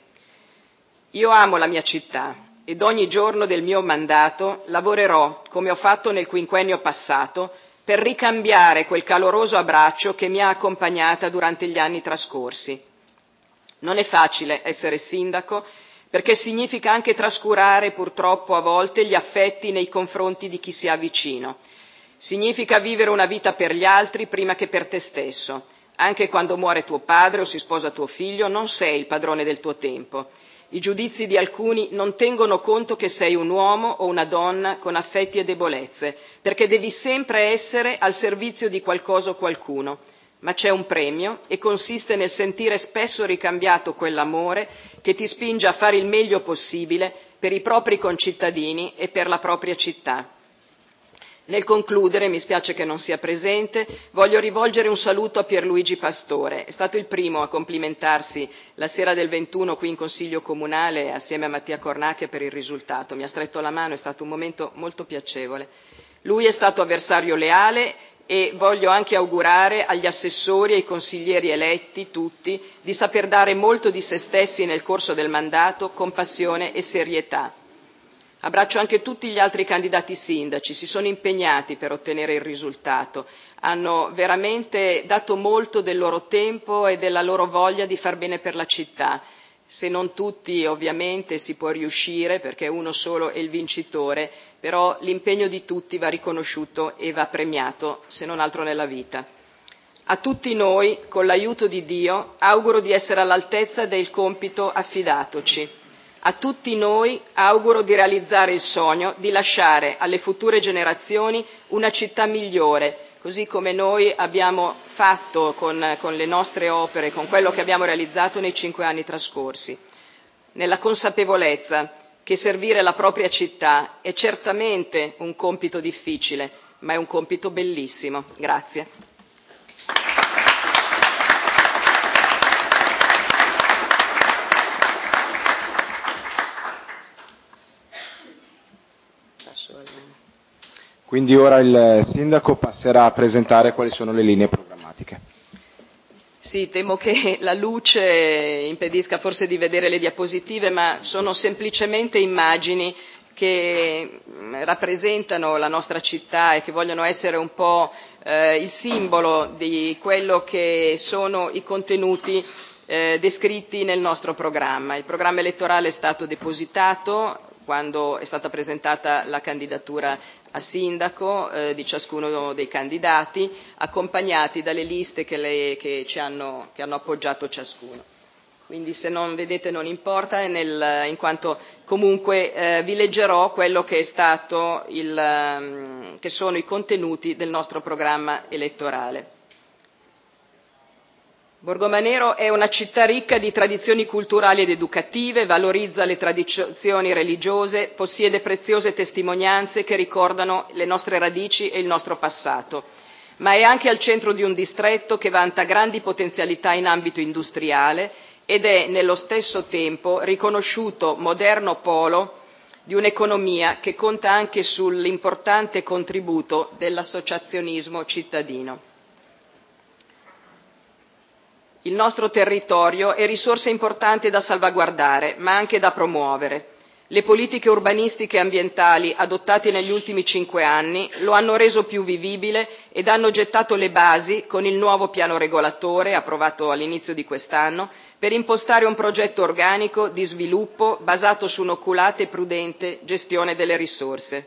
Io amo la mia città ed ogni giorno del mio mandato lavorerò, come ho fatto nel quinquennio passato, per ricambiare quel caloroso abbraccio che mi ha accompagnata durante gli anni trascorsi. Non è facile essere sindaco, perché significa anche trascurare purtroppo a volte gli affetti nei confronti di chi si ha vicino. Significa vivere una vita per gli altri prima che per te stesso. Anche quando muore tuo padre o si sposa tuo figlio, non sei il padrone del tuo tempo. I giudizi di alcuni non tengono conto che sei un uomo o una donna con affetti e debolezze, perché devi sempre essere al servizio di qualcosa o qualcuno. Ma c'è un premio e consiste nel sentire spesso ricambiato quell'amore che ti spinge a fare il meglio possibile per i propri concittadini e per la propria città. Nel concludere, mi spiace che non sia presente, voglio rivolgere un saluto a Pierluigi Pastore. È stato il primo a complimentarsi la sera del ventuno qui in Consiglio Comunale assieme a Mattia Cornacchia per il risultato. Mi ha stretto la mano, è stato un momento molto piacevole. Lui è stato avversario leale e voglio anche augurare agli assessori e ai consiglieri eletti, tutti, di saper dare molto di se stessi nel corso del mandato con passione e serietà. Abbraccio anche tutti gli altri candidati sindaci, si sono impegnati per ottenere il risultato, hanno veramente dato molto del loro tempo e della loro voglia di far bene per la città. Se non tutti ovviamente si può riuscire perché uno solo è il vincitore, però l'impegno di tutti va riconosciuto e va premiato, se non altro nella vita. A tutti noi, con l'aiuto di Dio, auguro di essere all'altezza del compito affidatoci. A tutti noi auguro di realizzare il sogno di lasciare alle future generazioni una città migliore, così come noi abbiamo fatto con, con le nostre opere, con quello che abbiamo realizzato nei cinque anni trascorsi, nella consapevolezza che servire la propria città è certamente un compito difficile, ma è un compito bellissimo. Grazie. Quindi ora il sindaco passerà a presentare quali sono le linee programmatiche. Sì, temo che la luce impedisca forse di vedere le diapositive, ma sono semplicemente immagini che rappresentano la nostra città e che vogliono essere un po' eh, il simbolo di quello che sono i contenuti eh, descritti nel nostro programma. Il programma elettorale è stato depositato quando è stata presentata la candidatura a sindaco eh, di ciascuno dei candidati, accompagnati dalle liste che, le, che, ci hanno, che hanno appoggiato ciascuno. Quindi se non vedete non importa, nel, in quanto comunque eh, vi leggerò quello che è stato il, um, che sono i contenuti del nostro programma elettorale. Borgomanero è una città ricca di tradizioni culturali ed educative, valorizza le tradizioni religiose, possiede preziose testimonianze che ricordano le nostre radici e il nostro passato, ma è anche al centro di un distretto che vanta grandi potenzialità in ambito industriale ed è nello stesso tempo riconosciuto moderno polo di un'economia che conta anche sull'importante contributo dell'associazionismo cittadino. Il nostro territorio è risorsa importante da salvaguardare, ma anche da promuovere. Le politiche urbanistiche e ambientali adottate negli ultimi cinque anni lo hanno reso più vivibile ed hanno gettato le basi, con il nuovo piano regolatore approvato all'inizio di quest'anno, per impostare un progetto organico di sviluppo basato su un'oculata e prudente gestione delle risorse.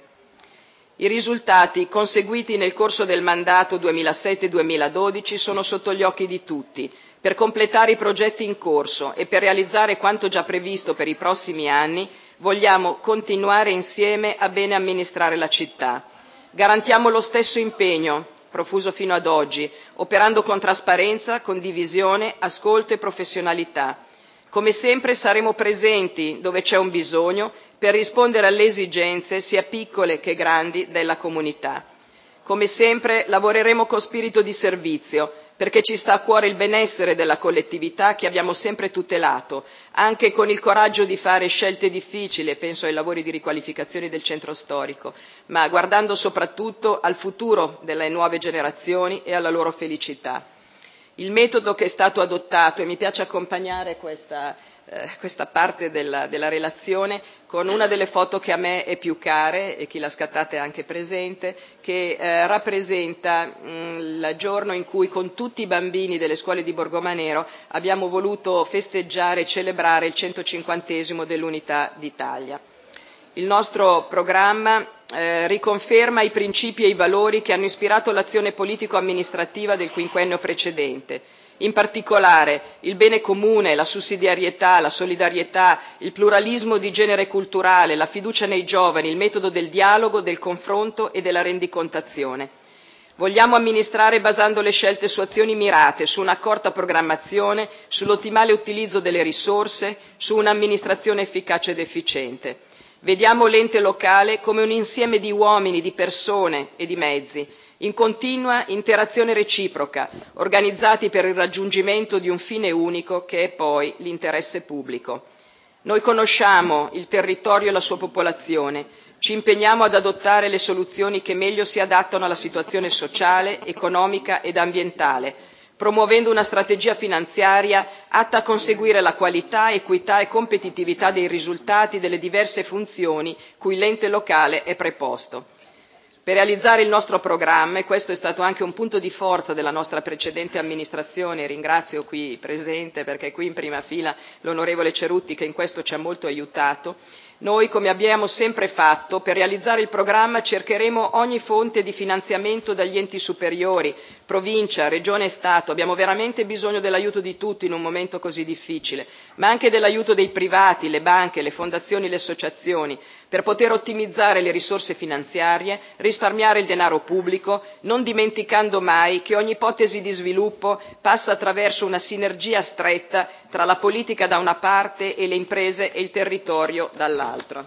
I risultati conseguiti nel corso del mandato duemilasette duemiladodici sono sotto gli occhi di tutti. Per completare i progetti in corso e per realizzare quanto già previsto per i prossimi anni, vogliamo continuare insieme a bene amministrare la città. Garantiamo lo stesso impegno profuso fino ad oggi, operando con trasparenza, condivisione, ascolto e professionalità. Come sempre saremo presenti dove c'è un bisogno per rispondere alle esigenze sia piccole che grandi della comunità. Come sempre lavoreremo con spirito di servizio, perché ci sta a cuore il benessere della collettività che abbiamo sempre tutelato, anche con il coraggio di fare scelte difficili, penso ai lavori di riqualificazione del centro storico, ma guardando soprattutto al futuro delle nuove generazioni e alla loro felicità. Il metodo che è stato adottato, e mi piace accompagnare questa, eh, questa parte della, della relazione con una delle foto che a me è più care, e chi l'ha scattata è anche presente, che eh, rappresenta mh, il giorno in cui con tutti i bambini delle scuole di Borgomanero abbiamo voluto festeggiare e celebrare il centocinquantesimo dell'Unità d'Italia. Il nostro programma eh, riconferma i principi e i valori che hanno ispirato l'azione politico-amministrativa del quinquennio precedente. In particolare il bene comune, la sussidiarietà, la solidarietà, il pluralismo di genere culturale, la fiducia nei giovani, il metodo del dialogo, del confronto e della rendicontazione. Vogliamo amministrare basando le scelte su azioni mirate, su un'accorta programmazione, sull'ottimale utilizzo delle risorse, su un'amministrazione efficace ed efficiente. Vediamo l'ente locale come un insieme di uomini, di persone e di mezzi, in continua interazione reciproca, organizzati per il raggiungimento di un fine unico che è poi l'interesse pubblico. Noi conosciamo il territorio e la sua popolazione, ci impegniamo ad adottare le soluzioni che meglio si adattano alla situazione sociale, economica ed ambientale, promuovendo una strategia finanziaria atta a conseguire la qualità, equità e competitività dei risultati delle diverse funzioni cui l'ente locale è preposto. Per realizzare il nostro programma, e questo è stato anche un punto di forza della nostra precedente amministrazione, ringrazio qui presente perché qui in prima fila l'onorevole Cerutti che in questo ci ha molto aiutato, noi, come abbiamo sempre fatto, per realizzare il programma cercheremo ogni fonte di finanziamento dagli enti superiori, provincia, regione e Stato. Abbiamo veramente bisogno dell'aiuto di tutti in un momento così difficile, ma anche dell'aiuto dei privati, le banche, le fondazioni, le associazioni, per poter ottimizzare le risorse finanziarie, risparmiare il denaro pubblico, non dimenticando mai che ogni ipotesi di sviluppo passa attraverso una sinergia stretta tra la politica da una parte e le imprese e il territorio dall'altra.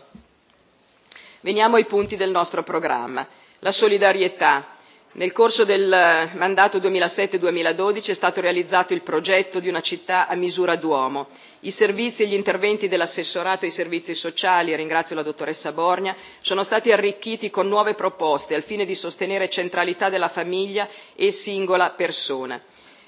Veniamo ai punti del nostro programma. La solidarietà. Nel corso del mandato duemilasette duemiladodici è stato realizzato il progetto di una città a misura d'uomo. I servizi e gli interventi dell'assessorato ai servizi sociali, ringrazio la dottoressa Borgna, sono stati arricchiti con nuove proposte al fine di sostenere centralità della famiglia e singola persona.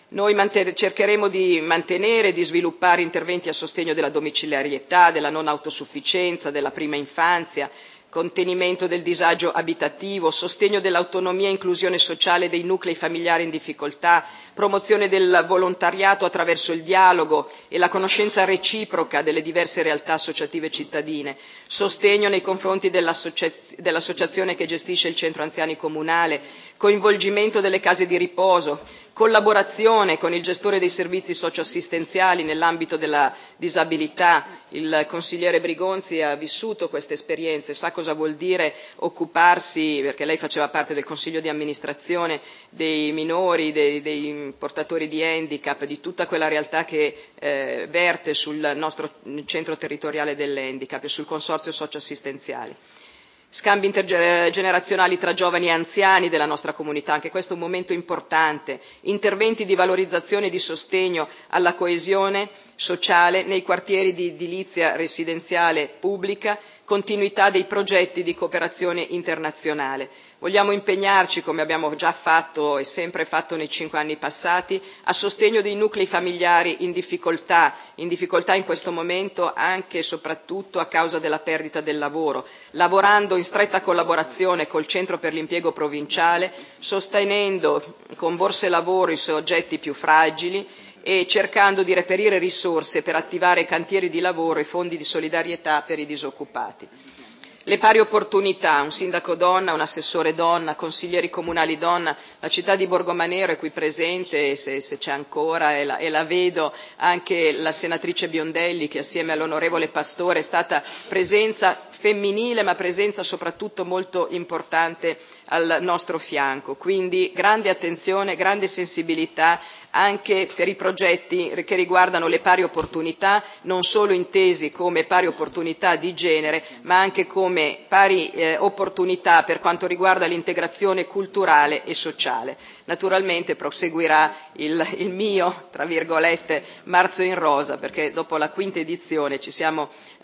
Noi cercheremo di mantenere e di sviluppare interventi a sostegno della domiciliarietà, della non autosufficienza, della prima infanzia, contenimento del disagio abitativo, sostegno dell'autonomia e inclusione sociale dei nuclei familiari in difficoltà, promozione del volontariato attraverso il dialogo e la conoscenza reciproca delle diverse realtà associative cittadine, sostegno nei confronti dell'associazione che gestisce il centro anziani comunale, coinvolgimento delle case di riposo, collaborazione con il gestore dei servizi socioassistenziali nell'ambito della disabilità. Il consigliere Brigonzi ha vissuto queste esperienze, sa cosa vuol dire occuparsi, perché lei faceva parte del consiglio di amministrazione, dei minori, dei, dei portatori di handicap, di tutta quella realtà che eh, verte sul nostro centro territoriale dell'handicap e sul consorzio socioassistenziale. Scambi intergenerazionali tra giovani e anziani della nostra comunità, anche questo è un momento importante, interventi di valorizzazione e di sostegno alla coesione sociale nei quartieri di edilizia residenziale pubblica, continuità dei progetti di cooperazione internazionale. Vogliamo impegnarci, come abbiamo già fatto e sempre fatto nei cinque anni passati, a sostegno dei nuclei familiari in difficoltà, in difficoltà in questo momento anche e soprattutto a causa della perdita del lavoro, lavorando in stretta collaborazione col Centro per l'impiego provinciale, sostenendo con borse lavoro i soggetti più fragili e cercando di reperire risorse per attivare cantieri di lavoro e fondi di solidarietà per i disoccupati. Le pari opportunità, un sindaco donna, un assessore donna, consiglieri comunali donna, la città di Borgomanero è qui presente, se, se c'è ancora, e la, e la vedo, anche la senatrice Biondelli che assieme all'onorevole Pastore è stata presenza femminile ma presenza soprattutto molto importante al nostro fianco. Quindi grande attenzione, grande sensibilità anche per i progetti che riguardano le pari opportunità, non solo intesi come pari opportunità di genere, ma anche come pari eh, opportunità per quanto riguarda l'integrazione culturale e sociale. Naturalmente proseguirà il, il mio, tra virgolette, marzo in rosa, perché dopo la quinta edizione ci siamo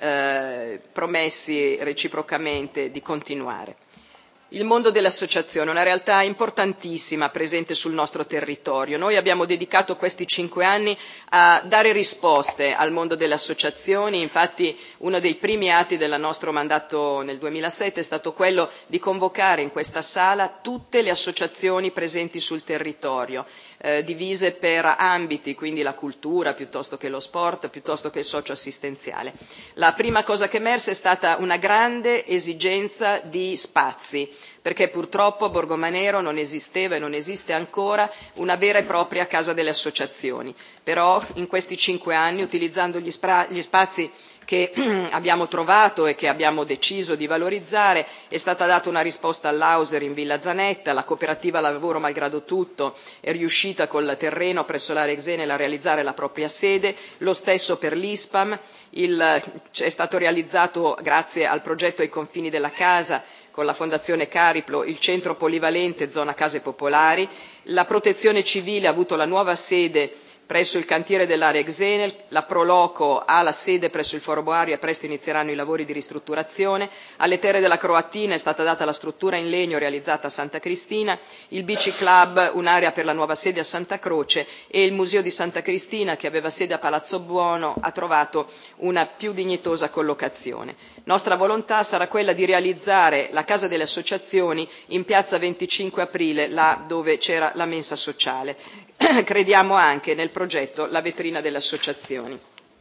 eh, promessi reciprocamente di continuare. Il mondo delle associazioni è una realtà importantissima presente sul nostro territorio. Noi abbiamo dedicato questi cinque anni a dare risposte al mondo delle associazioni, infatti uno dei primi atti del nostro mandato nel duemilasette è stato quello di convocare in questa sala tutte le associazioni presenti sul territorio, eh, divise per ambiti, quindi la cultura piuttosto che lo sport, piuttosto che il socio-assistenziale. La prima cosa che è emersa è stata una grande esigenza di spazi, perché purtroppo a Borgomanero non esisteva e non esiste ancora una vera e propria casa delle associazioni. Però in questi cinque anni, utilizzando gli, spra- gli spazi che abbiamo trovato e che abbiamo deciso di valorizzare, è stata data una risposta all'Auser in Villa Zanetta, la cooperativa Lavoro Malgrado Tutto è riuscita col terreno presso l'Arex Enel a realizzare la propria sede, lo stesso per l'I S P A M, il, è stato realizzato grazie al progetto ai confini della casa con la Fondazione Cariplo, il centro polivalente zona case popolari, la protezione civile ha avuto la nuova sede presso il cantiere dell'Arex Enel, la Proloco ha la sede presso il Foro Boario e presto inizieranno i lavori di ristrutturazione, alle Terre della Croatina è stata data la struttura in legno realizzata a Santa Cristina, il Bici Club un'area per la nuova sede a Santa Croce e il Museo di Santa Cristina che aveva sede a Palazzo Buono ha trovato una più dignitosa collocazione. Nostra volontà sarà quella di realizzare la Casa delle Associazioni in piazza venticinque aprile, là dove c'era la mensa sociale. Crediamo anche nel progetto La vetrina delle associazioni.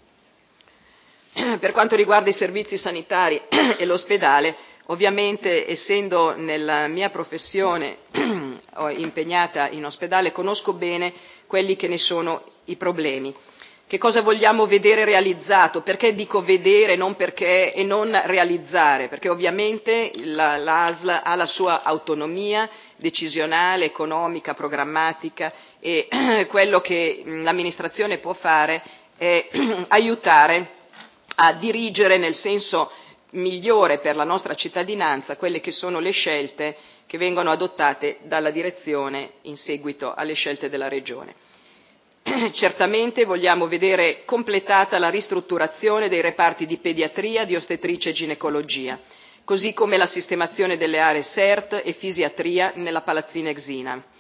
Per quanto riguarda i servizi sanitari e l'ospedale, ovviamente essendo nella mia professione impegnata in ospedale conosco bene quelli che ne sono i problemi. Che cosa vogliamo vedere realizzato? Perché dico vedere non perché, e non realizzare? Perché ovviamente la, l'A S L ha la sua autonomia decisionale, economica, programmatica e quello che l'amministrazione può fare è aiutare a dirigere nel senso migliore per la nostra cittadinanza quelle che sono le scelte che vengono adottate dalla direzione in seguito alle scelte della Regione. Certamente vogliamo vedere completata la ristrutturazione dei reparti di pediatria, di ostetricia e ginecologia, così come la sistemazione delle aree S E R T e fisiatria nella palazzina Exina.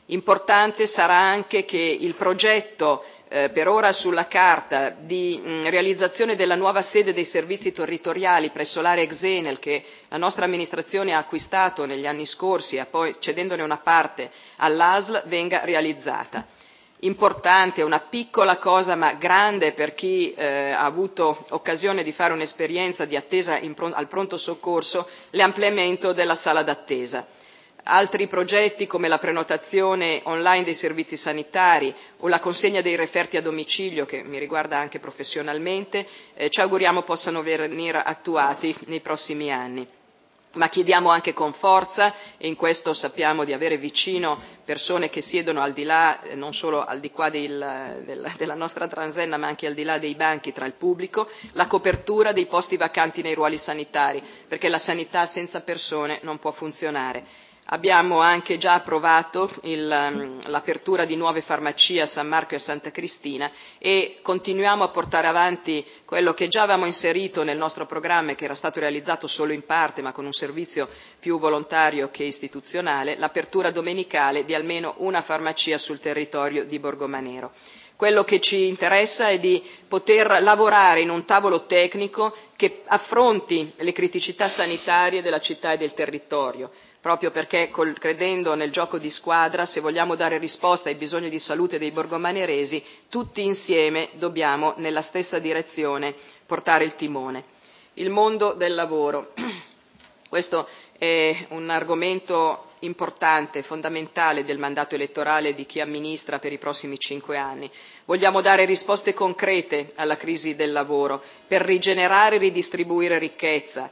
Importante sarà anche che il progetto eh, per ora sulla carta di mh, realizzazione della nuova sede dei servizi territoriali presso l'area ex Enel che la nostra amministrazione ha acquistato negli anni scorsi e poi cedendone una parte all'A S L venga realizzata. Importante, una piccola cosa ma grande per chi eh, ha avuto occasione di fare un'esperienza di attesa in pron- al pronto soccorso, l'ampliamento della sala d'attesa. Altri progetti come la prenotazione online dei servizi sanitari o la consegna dei referti a domicilio, che mi riguarda anche professionalmente, eh, ci auguriamo possano venire attuati nei prossimi anni. Ma chiediamo anche con forza, e in questo sappiamo di avere vicino persone che siedono al di là, non solo al di qua del, del, della nostra transenna, ma anche al di là dei banchi tra il pubblico, la copertura dei posti vacanti nei ruoli sanitari, perché la sanità senza persone non può funzionare. Abbiamo anche già approvato il, l'apertura di nuove farmacie a San Marco e a Santa Cristina e continuiamo a portare avanti quello che già avevamo inserito nel nostro programma e che era stato realizzato solo in parte ma con un servizio più volontario che istituzionale, l'apertura domenicale di almeno una farmacia sul territorio di Borgomanero. Quello che ci interessa è di poter lavorare in un tavolo tecnico che affronti le criticità sanitarie della città e del territorio, proprio perché col, credendo nel gioco di squadra, se vogliamo dare risposta ai bisogni di salute dei borgomaneresi, tutti insieme dobbiamo nella stessa direzione portare il timone. Il mondo del lavoro. Questo è un argomento importante, fondamentale del mandato elettorale di chi amministra per i prossimi cinque anni. Vogliamo dare risposte concrete alla crisi del lavoro per rigenerare e ridistribuire ricchezza,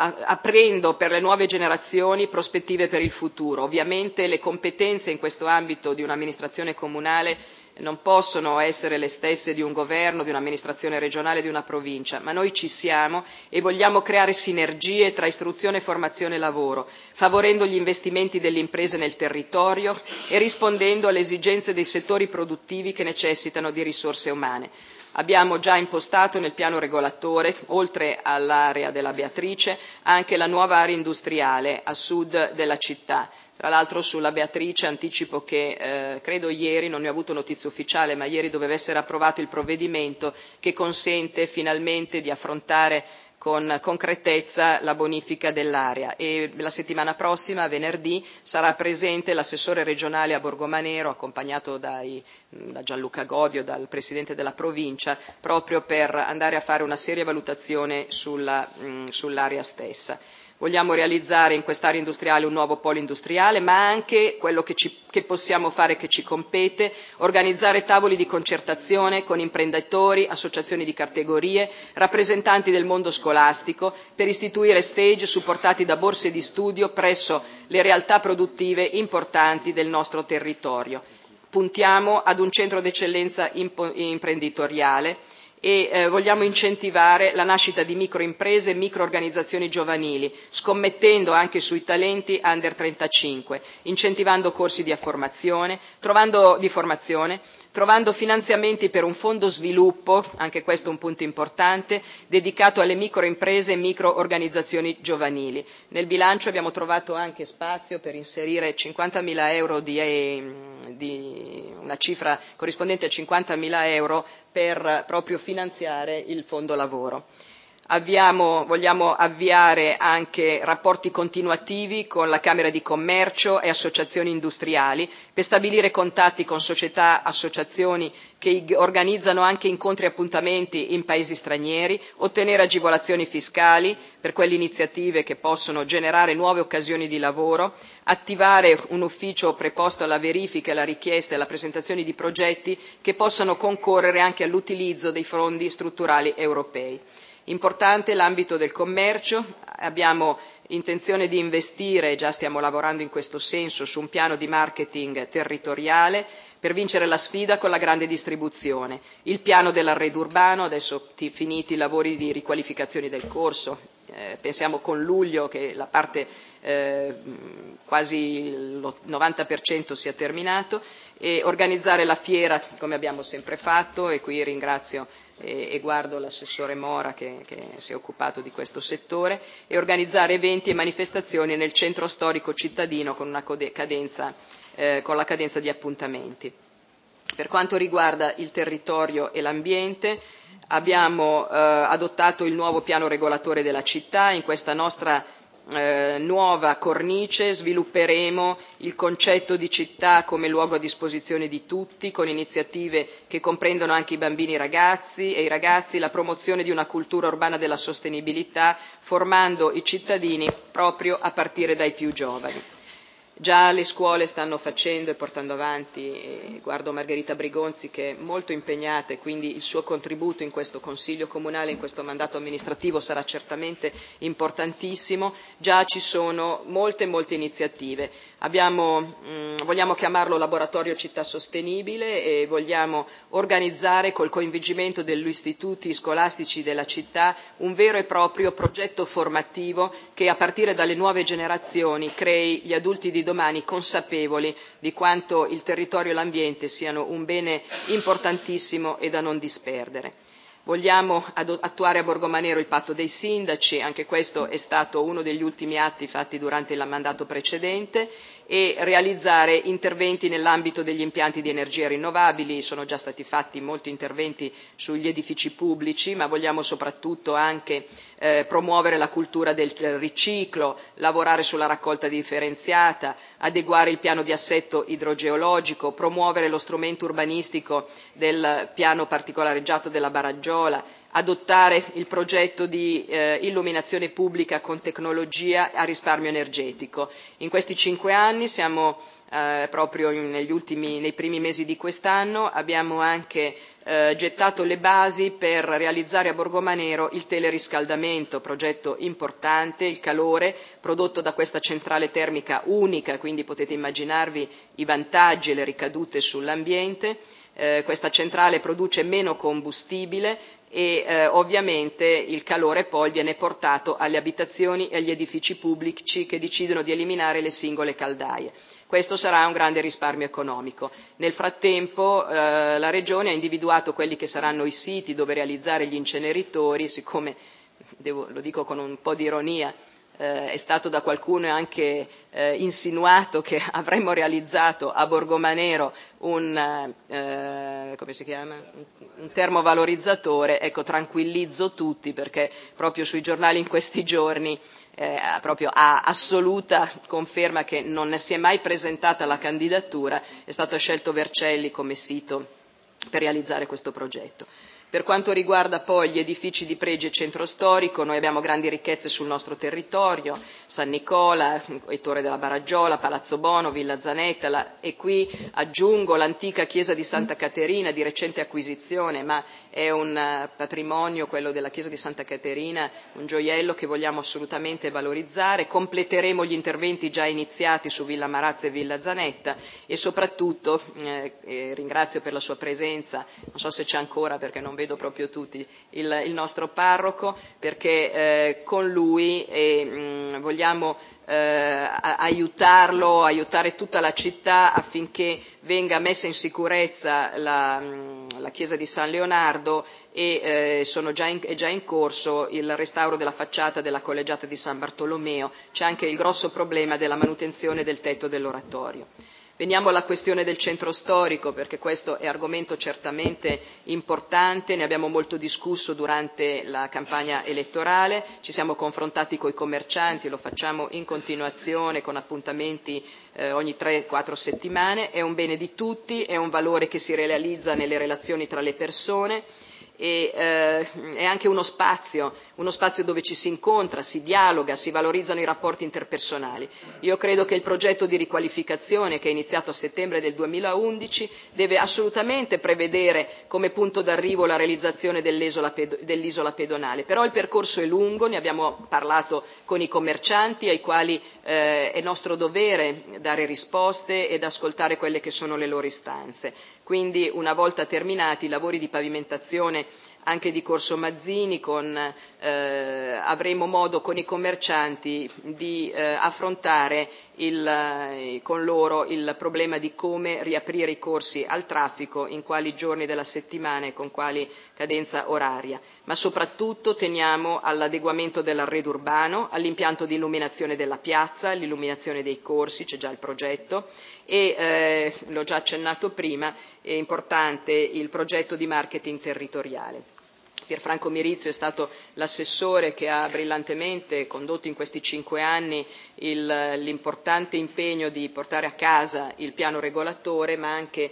aprendo per le nuove generazioni prospettive per il futuro. Ovviamente le competenze in questo ambito di un'amministrazione comunale non possono essere le stesse di un governo, di un'amministrazione regionale, di una provincia, ma noi ci siamo e vogliamo creare sinergie tra istruzione, formazione e lavoro, favorendo gli investimenti delle imprese nel territorio e rispondendo alle esigenze dei settori produttivi che necessitano di risorse umane. Abbiamo già impostato nel piano regolatore, oltre all'area della Beatrice, anche la nuova area industriale a sud della città. Tra l'altro sulla Beatrice anticipo che eh, credo ieri, non ne ho avuto notizia ufficiale, ma ieri doveva essere approvato il provvedimento che consente finalmente di affrontare con concretezza la bonifica dell'area e la settimana prossima, venerdì, sarà presente l'assessore regionale a Borgomanero, accompagnato dai, da Gianluca Godio, dal presidente della provincia, proprio per andare a fare una seria valutazione sulla, mh, sull'area stessa. Vogliamo realizzare in quest'area industriale un nuovo polo industriale, ma anche quello che, ci, che possiamo fare che ci compete, organizzare tavoli di concertazione con imprenditori, associazioni di categorie, rappresentanti del mondo scolastico, per istituire stage supportati da borse di studio presso le realtà produttive importanti del nostro territorio. Puntiamo ad un centro d'eccellenza imprenditoriale e eh, vogliamo incentivare la nascita di microimprese e microorganizzazioni giovanili, scommettendo anche sui talenti under trentacinque, incentivando corsi di formazione, trovando, di formazione, trovando finanziamenti per un fondo sviluppo, anche questo un punto importante, dedicato alle microimprese e microorganizzazioni giovanili. Nel bilancio abbiamo trovato anche spazio per inserire cinquantamila euro di, eh, di una cifra corrispondente a cinquantamila euro per proprio finanziare il fondo lavoro. Abbiamo, vogliamo avviare anche rapporti continuativi con la Camera di Commercio e associazioni industriali per stabilire contatti con società, associazioni che organizzano anche incontri e appuntamenti in paesi stranieri, ottenere agevolazioni fiscali per quelle iniziative che possono generare nuove occasioni di lavoro, attivare un ufficio preposto alla verifica, alla richiesta e alla presentazione di progetti che possano concorrere anche all'utilizzo dei fondi strutturali europei. Importante l'ambito del commercio, abbiamo intenzione di investire, già stiamo lavorando in questo senso, su un piano di marketing territoriale per vincere la sfida con la grande distribuzione. Il piano dell'arredo urbano, adesso finiti i lavori di riqualificazione del corso, eh, pensiamo con luglio che la parte eh, quasi il novanta per cento sia terminato, e organizzare la fiera come abbiamo sempre fatto, e qui ringrazio e guardo l'assessore Mora che, che si è occupato di questo settore, e organizzare eventi e manifestazioni nel centro storico cittadino con una cadenza eh, con la cadenza di appuntamenti. Per quanto riguarda il territorio e l'ambiente, abbiamo eh, adottato il nuovo piano regolatore della città. In questa nostra eh, nuova cornice svilupperemo il concetto di città come luogo a disposizione di tutti, con iniziative che comprendono anche i bambini e i ragazzi e i ragazzi, la promozione di una cultura urbana della sostenibilità, formando i cittadini proprio a partire dai più giovani. Già le scuole stanno facendo e portando avanti, e guardo Margherita Brigonzi che è molto impegnata e quindi il suo contributo in questo Consiglio Comunale, in questo mandato amministrativo sarà certamente importantissimo. Già ci sono molte molte iniziative. Abbiamo, mh, vogliamo chiamarlo Laboratorio Città Sostenibile e vogliamo organizzare col coinvolgimento degli istituti scolastici della città un vero e proprio progetto formativo che a partire dalle nuove generazioni crei gli adulti di domani consapevoli di quanto il territorio e l'ambiente siano un bene importantissimo e da non disperdere. Vogliamo attuare a Borgomanero il patto dei sindaci, anche questo è stato uno degli ultimi atti fatti durante il mandato precedente, e realizzare interventi nell'ambito degli impianti di energie rinnovabili. Sono già stati fatti molti interventi sugli edifici pubblici, ma vogliamo soprattutto anche eh, promuovere la cultura del riciclo, lavorare sulla raccolta differenziata, adeguare il piano di assetto idrogeologico, promuovere lo strumento urbanistico del piano particolareggiato della Baraggiola, adottare il progetto di eh, illuminazione pubblica con tecnologia a risparmio energetico. In questi cinque anni siamo eh, proprio negli ultimi, nei primi mesi di quest'anno abbiamo anche eh, gettato le basi per realizzare a Borgomanero il teleriscaldamento, progetto importante, il calore prodotto da questa centrale termica unica, quindi potete immaginarvi i vantaggi e le ricadute sull'ambiente. Eh, questa centrale produce meno combustibile e eh, ovviamente il calore poi viene portato alle abitazioni e agli edifici pubblici che decidono di eliminare le singole caldaie. Questo sarà un grande risparmio economico. Nel frattempo eh, la Regione ha individuato quelli che saranno i siti dove realizzare gli inceneritori, siccome, devo, lo dico con un po' di ironia, eh, è stato da qualcuno anche eh, insinuato che avremmo realizzato a Borgomanero un, eh, come si chiama? un termovalorizzatore. Ecco, tranquillizzo tutti perché proprio sui giornali in questi giorni eh, proprio a assoluta conferma che non si è mai presentata la candidatura, è stato scelto Vercelli come sito per realizzare questo progetto. Per quanto riguarda poi gli edifici di pregio e centro storico, noi abbiamo grandi ricchezze sul nostro territorio, San Nicola, il Torre della Baraggiola, Palazzo Bono, Villa Zanetta, la, e qui aggiungo l'antica chiesa di Santa Caterina, di recente acquisizione, ma è un patrimonio, quello della chiesa di Santa Caterina, un gioiello che vogliamo assolutamente valorizzare. Completeremo gli interventi già iniziati su Villa Marazza e Villa Zanetta e soprattutto, eh, eh, ringrazio per la sua presenza, non so se c'è ancora perché non vedo proprio tutti, il, il nostro parroco, perché eh, con lui eh, mh, vogliamo eh, aiutarlo, aiutare tutta la città affinché venga messa in sicurezza la, mh, la chiesa di San Leonardo e eh, sono già in, è già in corso il restauro della facciata della collegiata di San Bartolomeo. C'è anche il grosso problema della manutenzione del tetto dell'oratorio. Veniamo alla questione del centro storico, perché questo è argomento certamente importante, ne abbiamo molto discusso durante la campagna elettorale, ci siamo confrontati coi commercianti, lo facciamo in continuazione con appuntamenti eh, ogni tre quattro settimane, è un bene di tutti, è un valore che si realizza nelle relazioni tra le persone e eh, è anche uno spazio, uno spazio dove ci si incontra, si dialoga, si valorizzano i rapporti interpersonali. Io credo che il progetto di riqualificazione che è iniziato a settembre del duemilaundici deve assolutamente prevedere come punto d'arrivo la realizzazione dell'isola, dell'isola pedonale, però il percorso è lungo, ne abbiamo parlato con i commercianti ai quali eh, è nostro dovere dare risposte ed ascoltare quelle che sono le loro istanze. Quindi una volta terminati i lavori di pavimentazione anche di Corso Mazzini, con, eh, avremo modo con i commercianti di eh, affrontare il, con loro il problema di come riaprire i corsi al traffico, in quali giorni della settimana e con quali cadenza oraria, ma soprattutto teniamo all'adeguamento dell'arredo urbano, all'impianto di illuminazione della piazza, all'illuminazione dei corsi, c'è già il progetto, e eh, l'ho già accennato prima, è importante il progetto di marketing territoriale. Pierfranco Mirizio è stato l'assessore che ha brillantemente condotto in questi cinque anni il, l'importante impegno di portare a casa il piano regolatore, ma anche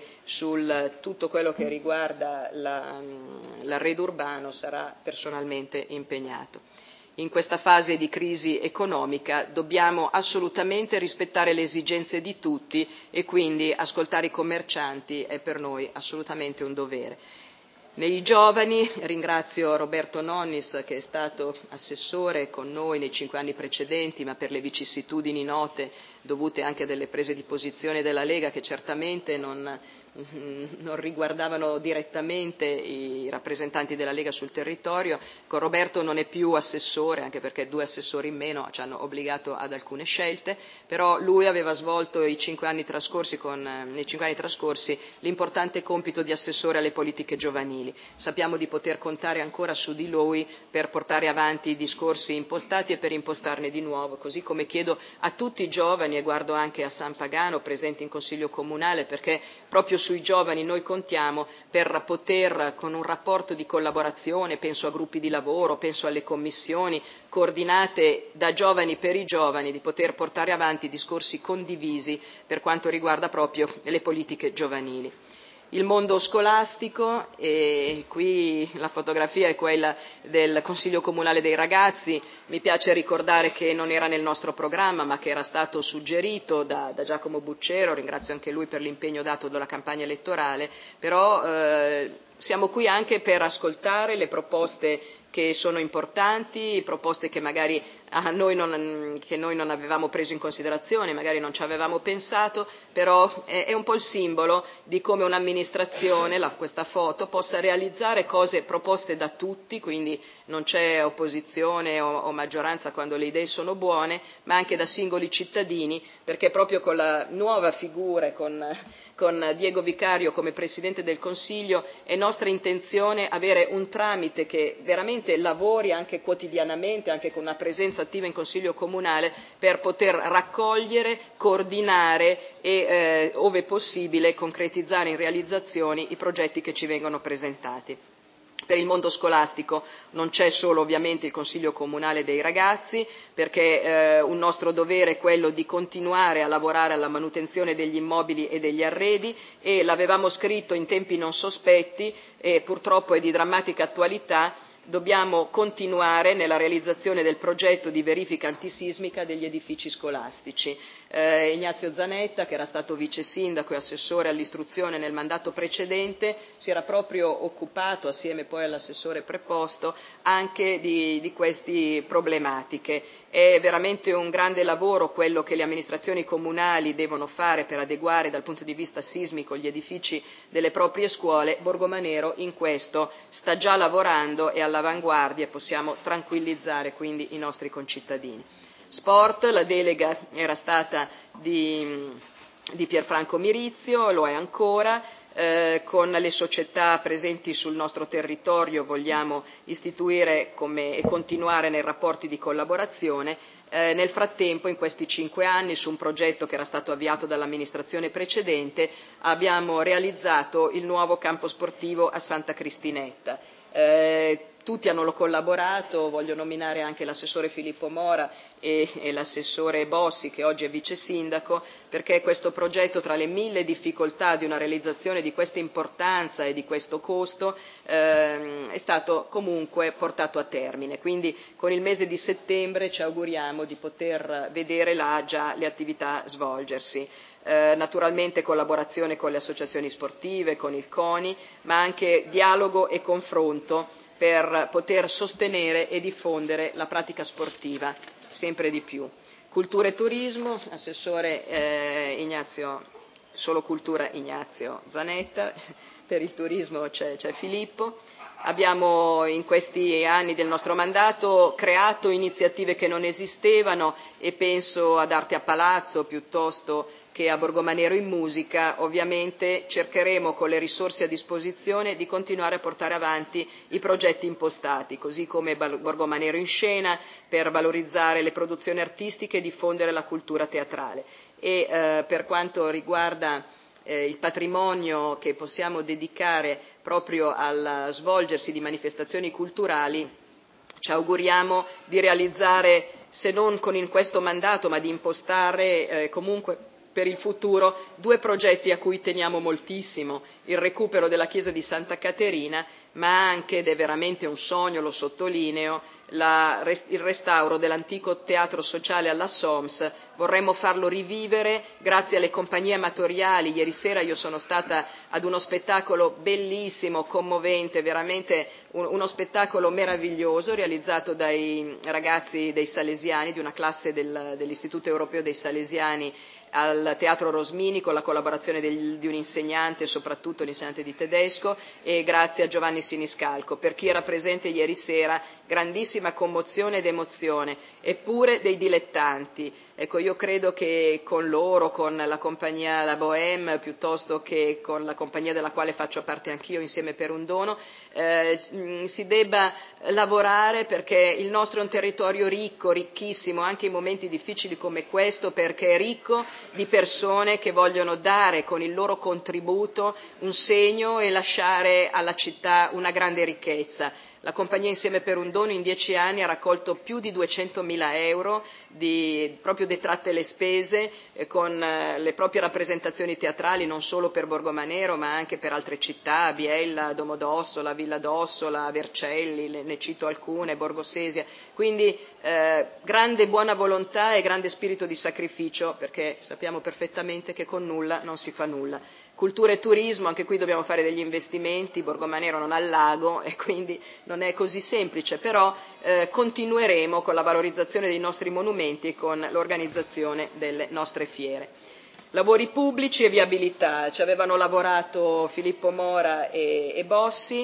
su tutto quello che riguarda la, l'arredo urbano sarà personalmente impegnato. In questa fase di crisi economica dobbiamo assolutamente rispettare le esigenze di tutti e quindi ascoltare i commercianti è per noi assolutamente un dovere. Nei giovani ringrazio Roberto Nonnis, che è stato assessore con noi nei cinque anni precedenti, ma per le vicissitudini note dovute anche a delle prese di posizione della Lega che certamente non, non riguardavano direttamente i rappresentanti della Lega sul territorio. Con Roberto non è più assessore, anche perché due assessori in meno ci hanno obbligato ad alcune scelte, però lui aveva svolto i cinque anni trascorsi con, nei cinque anni trascorsi l'importante compito di assessore alle politiche giovanili. Sappiamo di poter contare ancora su di lui per portare avanti i discorsi impostati e per impostarne di nuovo, così come chiedo a tutti i giovani, e guardo anche a San Pagano presenti in Consiglio Comunale, perché proprio sui giovani noi contiamo per poter, con un rapporto di collaborazione, penso a gruppi di lavoro, penso alle commissioni coordinate da giovani per i giovani, di poter portare avanti discorsi condivisi per quanto riguarda proprio le politiche giovanili. Il mondo scolastico, e qui la fotografia è quella del Consiglio Comunale dei Ragazzi, mi piace ricordare che non era nel nostro programma ma che era stato suggerito da, da Giacomo Buccero, ringrazio anche lui per l'impegno dato dalla campagna elettorale, però eh, siamo qui anche per ascoltare le proposte che sono importanti, proposte che magari a noi non, che noi non avevamo preso in considerazione, magari non ci avevamo pensato, però è, è un po' il simbolo di come un'amministrazione, la, questa foto, possa realizzare cose proposte da tutti, quindi non c'è opposizione o, o maggioranza quando le idee sono buone, ma anche da singoli cittadini, perché proprio con la nuova figura, con, con Diego Vicario come Presidente del Consiglio, è nostra intenzione avere un tramite che veramente lavori anche quotidianamente, anche con una presenza attiva in Consiglio Comunale, per poter raccogliere, coordinare e, eh, ove possibile, concretizzare in realizzazioni i progetti che ci vengono presentati. Per il mondo scolastico non c'è solo ovviamente il Consiglio Comunale dei Ragazzi, perché eh, un nostro dovere è quello di continuare a lavorare alla manutenzione degli immobili e degli arredi, e l'avevamo scritto in tempi non sospetti e purtroppo è di drammatica attualità. Dobbiamo continuare nella realizzazione del progetto di verifica antisismica degli edifici scolastici. Eh, Ignazio Zanetta, che era stato vice sindaco e assessore all'istruzione nel mandato precedente, si era proprio occupato, assieme poi all'assessore preposto, anche di, di queste problematiche. È veramente un grande lavoro quello che le amministrazioni comunali devono fare per adeguare dal punto di vista sismico gli edifici delle proprie scuole. Borgomanero in questo sta già lavorando, è all'avanguardia e possiamo tranquillizzare quindi i nostri concittadini. Sport, la delega era stata di, di Pierfranco Mirizio, lo è ancora. Eh, con le società presenti sul nostro territorio vogliamo istituire come, e continuare nei rapporti di collaborazione. Eh, nel frattempo, in questi cinque anni, su un progetto che era stato avviato dall'amministrazione precedente, abbiamo realizzato il nuovo campo sportivo a Santa Cristinetta. Eh, tutti hanno collaborato, voglio nominare anche l'assessore Filippo Mora e, e l'assessore Bossi, che oggi è vice sindaco, perché questo progetto, tra le mille difficoltà di una realizzazione di questa importanza e di questo costo, ehm, è stato comunque portato a termine. Quindi con il mese di settembre ci auguriamo di poter vedere là già le attività svolgersi. Eh, naturalmente collaborazione con le associazioni sportive, con il CONI, ma anche dialogo e confronto per poter sostenere e diffondere la pratica sportiva sempre di più. Cultura e turismo, assessore eh, Ignazio, solo cultura Ignazio Zanetta, per il turismo c'è, c'è Filippo. Abbiamo in questi anni del nostro mandato creato iniziative che non esistevano e penso ad Arte a Palazzo piuttosto che a Borgomanero in musica. Ovviamente cercheremo con le risorse a disposizione di continuare a portare avanti i progetti impostati, così come Borgomanero in scena per valorizzare le produzioni artistiche e diffondere la cultura teatrale. E eh, per quanto riguarda eh, il patrimonio che possiamo dedicare proprio al svolgersi di manifestazioni culturali, ci auguriamo di realizzare, se non con in questo mandato, ma di impostare eh, comunque per il futuro due progetti a cui teniamo moltissimo: il recupero della chiesa di Santa Caterina, ma anche, ed è veramente un sogno, lo sottolineo, la, il restauro dell'antico teatro sociale alla Soms. Vorremmo farlo rivivere grazie alle compagnie amatoriali. Ieri sera io sono stata ad uno spettacolo bellissimo, commovente, veramente un, uno spettacolo meraviglioso realizzato dai ragazzi dei Salesiani, di una classe del, dell'Istituto Europeo dei Salesiani al Teatro Rosmini, con la collaborazione del, di un insegnante, soprattutto l'insegnante di tedesco, e grazie a Giovanni Siniscalco. Per chi era presente ieri sera, grandissima commozione ed emozione, eppure dei dilettanti. Ecco, io credo che con loro, con la compagnia La Bohème, piuttosto che con la compagnia della quale faccio parte anch'io insieme per un dono, eh, si debba lavorare, perché il nostro è un territorio ricco, ricchissimo, anche in momenti difficili come questo, perché è ricco di persone che vogliono dare con il loro contributo un segno e lasciare alla città una grande ricchezza. La compagnia Insieme per un dono in dieci anni ha raccolto più di duecentomila euro di, proprio detratte le spese, eh, con eh, le proprie rappresentazioni teatrali, non solo per Borgomanero ma anche per altre città, Biella, Domodossola, Villa d'Ossola, Vercelli, le, ne cito alcune, Borgosesia. Quindi eh, grande buona volontà e grande spirito di sacrificio, perché sappiamo perfettamente che con nulla non si fa nulla. Cultura e turismo, anche qui dobbiamo fare degli investimenti. Borgomanero non ha il lago e quindi non è così semplice, però eh, continueremo con la valorizzazione dei nostri monumenti e con l'organizzazione delle nostre fiere. Lavori pubblici e viabilità, ci avevano lavorato Filippo Mora e, e Bossi,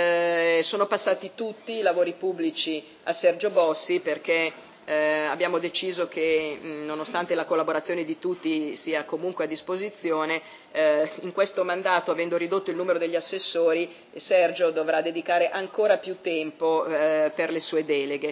eh, sono passati tutti i lavori pubblici a Sergio Bossi, perché Eh, abbiamo deciso che, mh, nonostante la collaborazione di tutti sia comunque a disposizione, eh, in questo mandato, avendo ridotto il numero degli assessori, Sergio dovrà dedicare ancora più tempo eh, per le sue deleghe.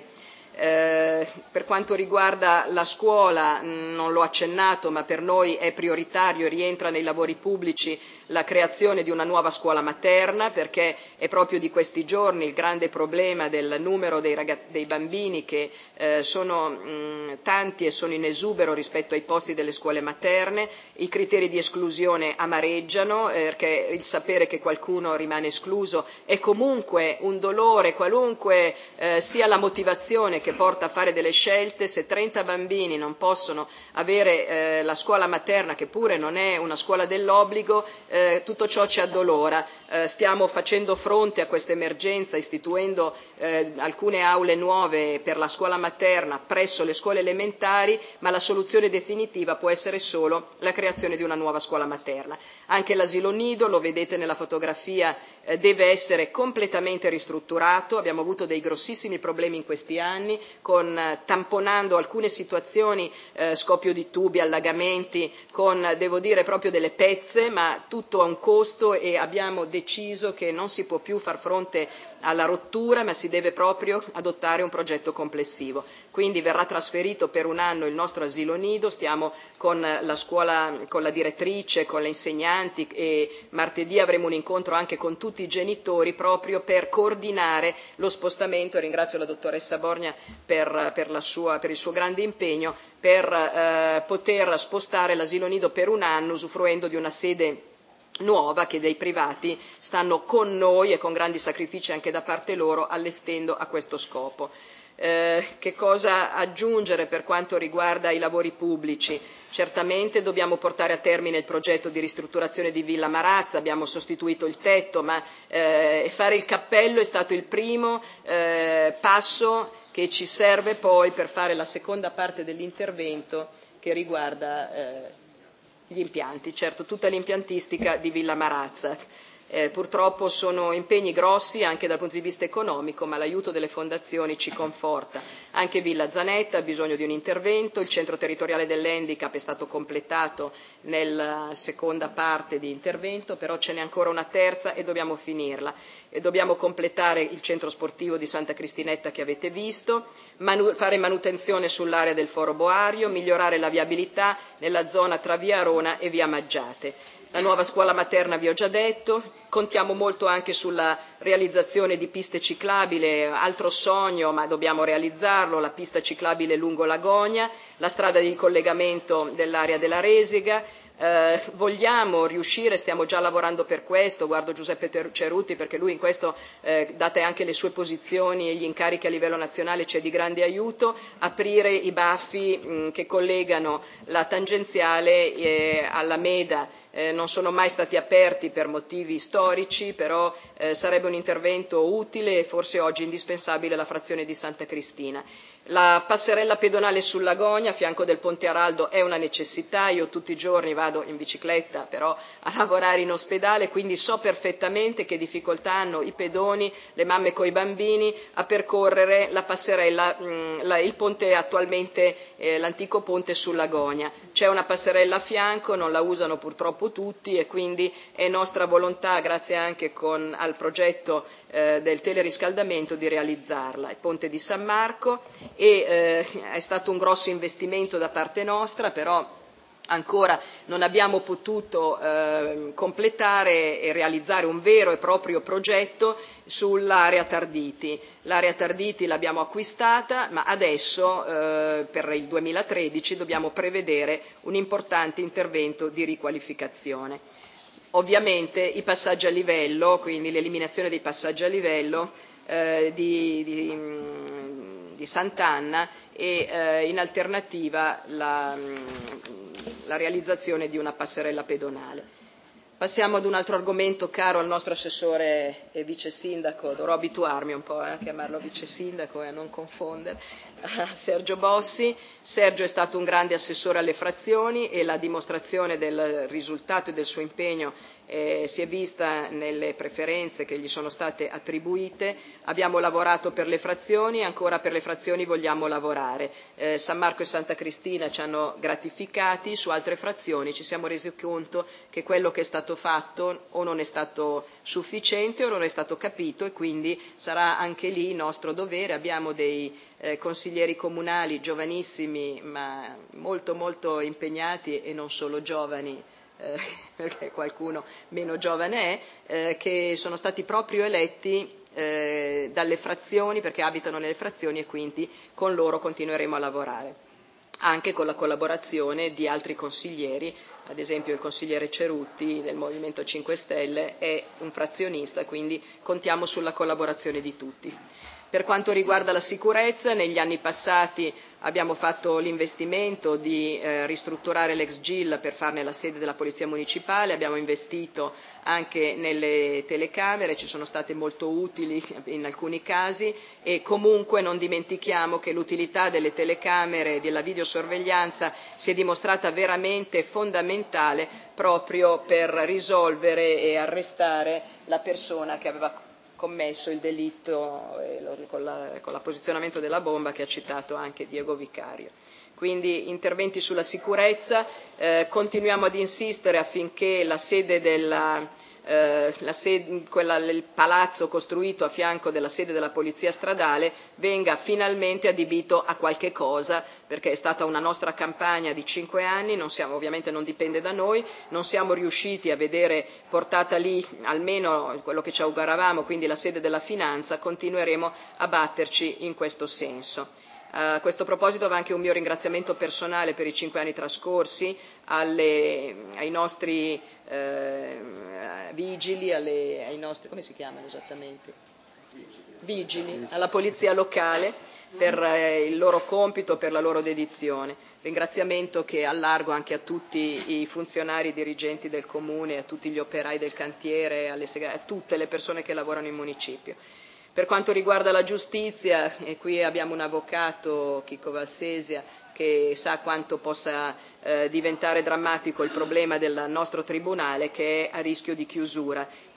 Eh, per quanto riguarda la scuola, mh, non l'ho accennato, ma per noi è prioritario, rientra nei lavori pubblici la creazione di una nuova scuola materna, perché è proprio di questi giorni il grande problema del numero dei, ragazzi, dei bambini che eh, sono mh, tanti e sono in esubero rispetto ai posti delle scuole materne. I criteri di esclusione amareggiano, eh, perché il sapere che qualcuno rimane escluso è comunque un dolore, qualunque eh, sia la motivazione che porta a fare delle scelte. Se trenta bambini non possono avere eh, la scuola materna, che pure non è una scuola dell'obbligo, eh, tutto ciò ci addolora. Eh, stiamo facendo fronte a questa emergenza istituendo eh, alcune aule nuove per la scuola materna presso le scuole elementari, ma la soluzione definitiva può essere solo la creazione di una nuova scuola materna. Anche l'asilo nido, lo vedete nella fotografia, eh, deve essere completamente ristrutturato. Abbiamo avuto dei grossissimi problemi in questi anni, con eh, tamponando alcune situazioni, eh, scoppio di tubi, allagamenti, con, devo dire, proprio delle pezze, ma tutto a un costo, e abbiamo deciso che non si può più far fronte alla rottura, ma si deve proprio adottare un progetto complessivo. Quindi verrà trasferito per un anno il nostro asilo nido, stiamo con la scuola, con la direttrice, con le insegnanti, e martedì avremo un incontro anche con tutti i genitori proprio per coordinare lo spostamento. Ringrazio la dottoressa Borgna per, per, la sua, per il suo grande impegno per eh, poter spostare l'asilo nido per un anno, usufruendo di una sede nuova che dei privati stanno con noi e con grandi sacrifici anche da parte loro allestendo a questo scopo. Eh, che cosa aggiungere per quanto riguarda i lavori pubblici? Certamente dobbiamo portare a termine il progetto di ristrutturazione di Villa Marazza, abbiamo sostituito il tetto, ma eh, fare il cappello è stato il primo eh, passo che ci serve poi per fare la seconda parte dell'intervento, che riguarda eh, gli impianti, certo tutta l'impiantistica di Villa Marazza. Eh, purtroppo sono impegni grossi anche dal punto di vista economico, ma l'aiuto delle fondazioni ci conforta. Anche Villa Zanetta ha bisogno di un intervento, il centro territoriale dell'handicap è stato completato nella seconda parte di intervento, però ce n'è ancora una terza e dobbiamo finirla. E dobbiamo completare il centro sportivo di Santa Cristinetta che avete visto, manu- fare manutenzione sull'area del Foro Boario, migliorare la viabilità nella zona tra via Arona e via Maggiate. La nuova scuola materna vi ho già detto, contiamo molto anche sulla realizzazione di piste ciclabili, altro sogno ma dobbiamo realizzarlo, la pista ciclabile lungo l'Agonia, la strada di collegamento dell'area della Resiga. Eh, vogliamo riuscire, stiamo già lavorando per questo, guardo Giuseppe Cerutti perché lui in questo, eh, date anche le sue posizioni e gli incarichi a livello nazionale, c'è di grande aiuto, aprire i baffi mh, che collegano la tangenziale eh, alla Meda. Eh, non sono mai stati aperti per motivi storici, però eh, sarebbe un intervento utile e forse oggi indispensabile alla frazione di Santa Cristina. La passerella pedonale sull'Agonia a fianco del Ponte Araldo è una necessità, io tutti i giorni vado in bicicletta però a lavorare in ospedale, quindi so perfettamente che difficoltà hanno i pedoni, le mamme coi bambini a percorrere la passerella, mh, la, il ponte attualmente, eh, l'antico ponte sull'Agonia. C'è una passerella a fianco, non la usano purtroppo tutti e quindi è nostra volontà, grazie anche con, al progetto eh, del teleriscaldamento, di realizzarla. Il ponte di San Marco e eh, è stato un grosso investimento da parte nostra, però ancora non abbiamo potuto eh, completare e realizzare un vero e proprio progetto sull'area Tarditi. L'area Tarditi l'abbiamo acquistata, ma adesso eh, per il duemilatredici dobbiamo prevedere un importante intervento di riqualificazione. Ovviamente i passaggi a livello, quindi l'eliminazione dei passaggi a livello eh, di, di, di Sant'Anna e eh, in alternativa la, la realizzazione di una passerella pedonale. Passiamo ad un altro argomento caro al nostro assessore e vice sindaco, dovrò abituarmi un po' a chiamarlo vice sindaco e a non confondere, Sergio Bossi. Sergio è stato un grande assessore alle frazioni e la dimostrazione del risultato e del suo impegno eh, si è vista nelle preferenze che gli sono state attribuite. Abbiamo lavorato per le frazioni e ancora per le frazioni vogliamo lavorare. Eh, San Marco e Santa Cristina ci hanno gratificati, su altre frazioni ci siamo resi conto che quello che è stato fatto o non è stato sufficiente o non è stato capito e quindi sarà anche lì nostro dovere. Abbiamo dei eh, consiglieri comunali giovanissimi ma molto molto impegnati e non solo giovani, eh, perché qualcuno meno giovane è, eh, che sono stati proprio eletti eh, dalle frazioni perché abitano nelle frazioni e quindi con loro continueremo a lavorare, anche con la collaborazione di altri consiglieri, ad esempio il consigliere Cerutti del Movimento cinque Stelle è un frazionista, quindi contiamo sulla collaborazione di tutti. Per quanto riguarda la sicurezza, negli anni passati abbiamo fatto l'investimento di eh, ristrutturare l'ex G I L per farne la sede della Polizia Municipale, abbiamo investito anche nelle telecamere, ci sono state molto utili in alcuni casi e comunque non dimentichiamo che l'utilità delle telecamere e della videosorveglianza si è dimostrata veramente fondamentale proprio per risolvere e arrestare la persona che aveva commesso il delitto eh, con, la, con la posizionamento della bomba che ha citato anche Diego Vicario. Quindi interventi sulla sicurezza, eh, continuiamo ad insistere affinché la sede della, eh, la sede, quella, il palazzo costruito a fianco della sede della Polizia Stradale venga finalmente adibito a qualche cosa, perché è stata una nostra campagna di cinque anni, non siamo, ovviamente non dipende da noi, non siamo riusciti a vedere portata lì almeno quello che ci auguravamo, quindi la sede della finanza, continueremo a batterci in questo senso. A questo proposito va anche un mio ringraziamento personale per i cinque anni trascorsi alle, ai nostri eh, vigili, alle, ai nostri, come si chiamano esattamente? Vigili, alla polizia locale per eh, il loro compito, per la loro dedizione. Ringraziamento che allargo anche a tutti i funzionari dirigenti del comune, a tutti gli operai del cantiere, alle segre- a tutte le persone che lavorano in municipio. Per quanto riguarda la giustizia, e qui abbiamo un avvocato, Chico Valsesia, che sa quanto possa eh, diventare drammatico il problema del nostro tribunale che è a rischio di chiusura.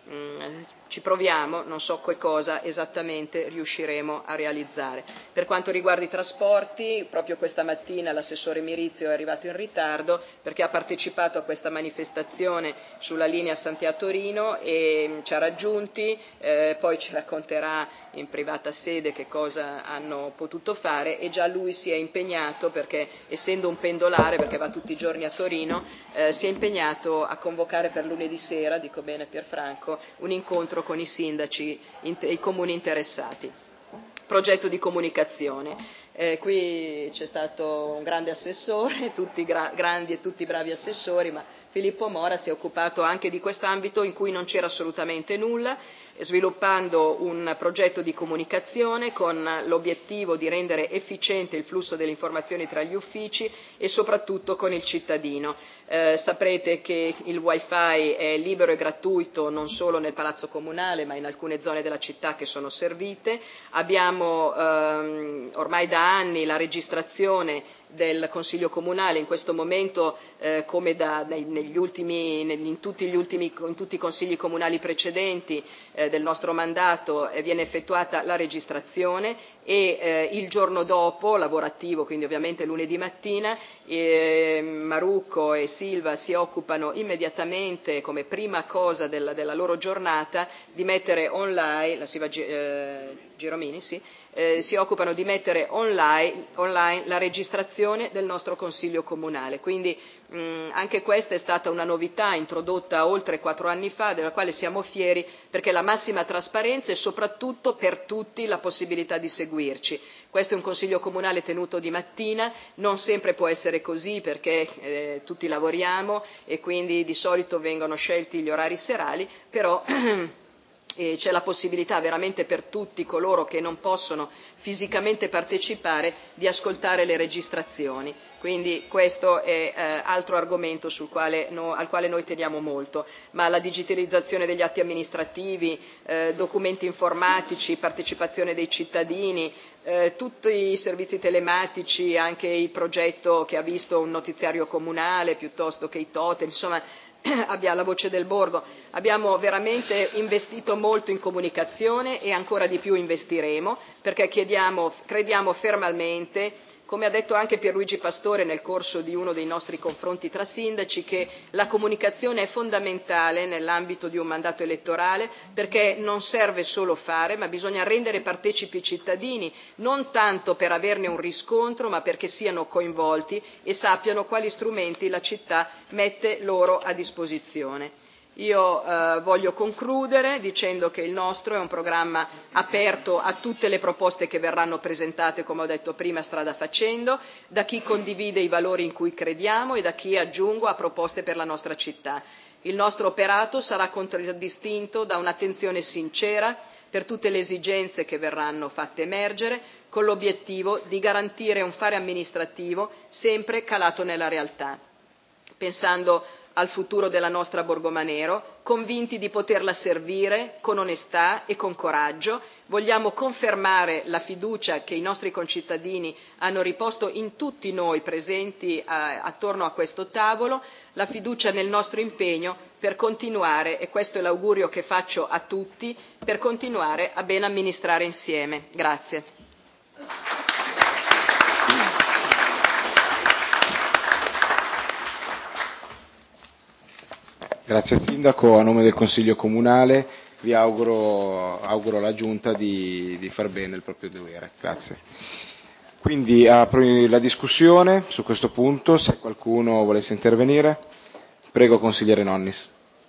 mh, ci proviamo, non so che cosa esattamente riusciremo a realizzare. Per quanto riguarda i trasporti, proprio questa mattina l'assessore Mirizio è arrivato in ritardo perché ha partecipato a questa manifestazione sulla linea Santiago-Torino e ci ha raggiunti, eh, poi ci racconterà in privata sede che cosa hanno potuto fare e già lui si è impegnato perché essendo un pendolare, perché va tutti i giorni a Torino, eh, si è impegnato a convocare per lunedì sera, dico bene Pierfranco, un incontro con i sindaci e i comuni interessati. Progetto di comunicazione. Eh, qui c'è stato un grande assessore, tutti gra- grandi e tutti bravi assessori, ma Filippo Mora si è occupato anche di quest'ambito in cui non c'era assolutamente nulla, sviluppando un progetto di comunicazione con l'obiettivo di rendere efficiente il flusso delle informazioni tra gli uffici e soprattutto con il cittadino. Eh, saprete che il wifi è libero e gratuito non solo nel Palazzo Comunale ma in alcune zone della città che sono servite. Abbiamo ehm, ormai da anni la registrazione del Consiglio Comunale, in questo momento eh, come da, nei, negli ultimi, in, tutti gli ultimi, in tutti i consigli comunali precedenti eh, del nostro mandato eh, viene effettuata la registrazione e eh, il giorno dopo, lavorativo, quindi ovviamente lunedì mattina, eh, Marucco e Silva si occupano immediatamente come prima cosa della, della loro giornata di mettere online, la Silva eh, Giromini, sì, eh, si occupano di mettere online, online la registrazione del nostro Consiglio Comunale. Quindi mh, anche questa è stata una novità introdotta oltre quattro anni fa, della quale siamo fieri perché la massima trasparenza e soprattutto per tutti la possibilità di seguirci. Questo è un Consiglio Comunale tenuto di mattina, non sempre può essere così perché eh, tutti lavoriamo e quindi di solito vengono scelti gli orari serali, però e c'è la possibilità veramente per tutti coloro che non possono fisicamente partecipare di ascoltare le registrazioni. Quindi questo è eh, altro argomento sul quale no, al quale noi teniamo molto, ma la digitalizzazione degli atti amministrativi, eh, documenti informatici, partecipazione dei cittadini, eh, tutti i servizi telematici, anche il progetto che ha visto un notiziario comunale piuttosto che i totem, insomma abbiamo la voce del borgo, abbiamo veramente investito molto in comunicazione e ancora di più investiremo perché chiediamo, crediamo fermamente, come ha detto anche Pierluigi Pastore nel corso di uno dei nostri confronti tra sindaci, che la comunicazione è fondamentale nell'ambito di un mandato elettorale perché non serve solo fare, ma bisogna rendere partecipi i cittadini, non tanto per averne un riscontro, ma perché siano coinvolti e sappiano quali strumenti la città mette loro a disposizione. Io eh, voglio concludere dicendo che il nostro è un programma aperto a tutte le proposte che verranno presentate, come ho detto prima, strada facendo, da chi condivide i valori in cui crediamo e da chi, aggiungo, ha proposte per la nostra città. Il nostro operato sarà contraddistinto da un'attenzione sincera per tutte le esigenze che verranno fatte emergere, con l'obiettivo di garantire un fare amministrativo sempre calato nella realtà. Pensando al futuro della nostra Borgomanero, convinti di poterla servire con onestà e con coraggio, vogliamo confermare la fiducia che i nostri concittadini hanno riposto in tutti noi presenti a, attorno a questo tavolo, la fiducia nel nostro impegno per continuare, e questo è l'augurio che faccio a tutti, per continuare a ben amministrare insieme. Grazie. Grazie Sindaco, a nome del Consiglio Comunale vi auguro, auguro alla Giunta di, di far bene il proprio dovere. Grazie. Quindi apro la discussione su questo punto, se qualcuno volesse intervenire. Prego Consigliere Nonnis.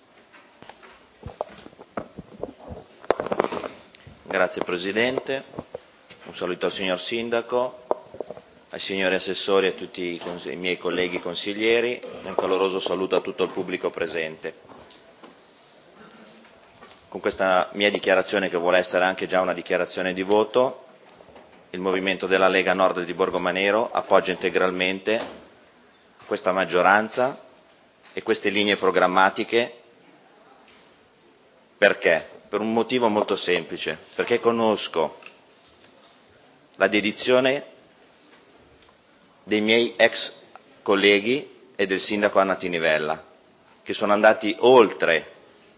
Grazie Presidente, un saluto al signor Sindaco, ai signori assessori e a tutti i miei colleghi consiglieri e un caloroso saluto a tutto il pubblico presente. Con questa mia dichiarazione, che vuole essere anche già una dichiarazione di voto, il Movimento della Lega Nord di Borgomanero appoggia integralmente questa maggioranza e queste linee programmatiche. Perché? Per un motivo molto semplice, perché conosco la dedizione dei miei ex colleghi e del sindaco Anna Tinivella, che sono andati oltre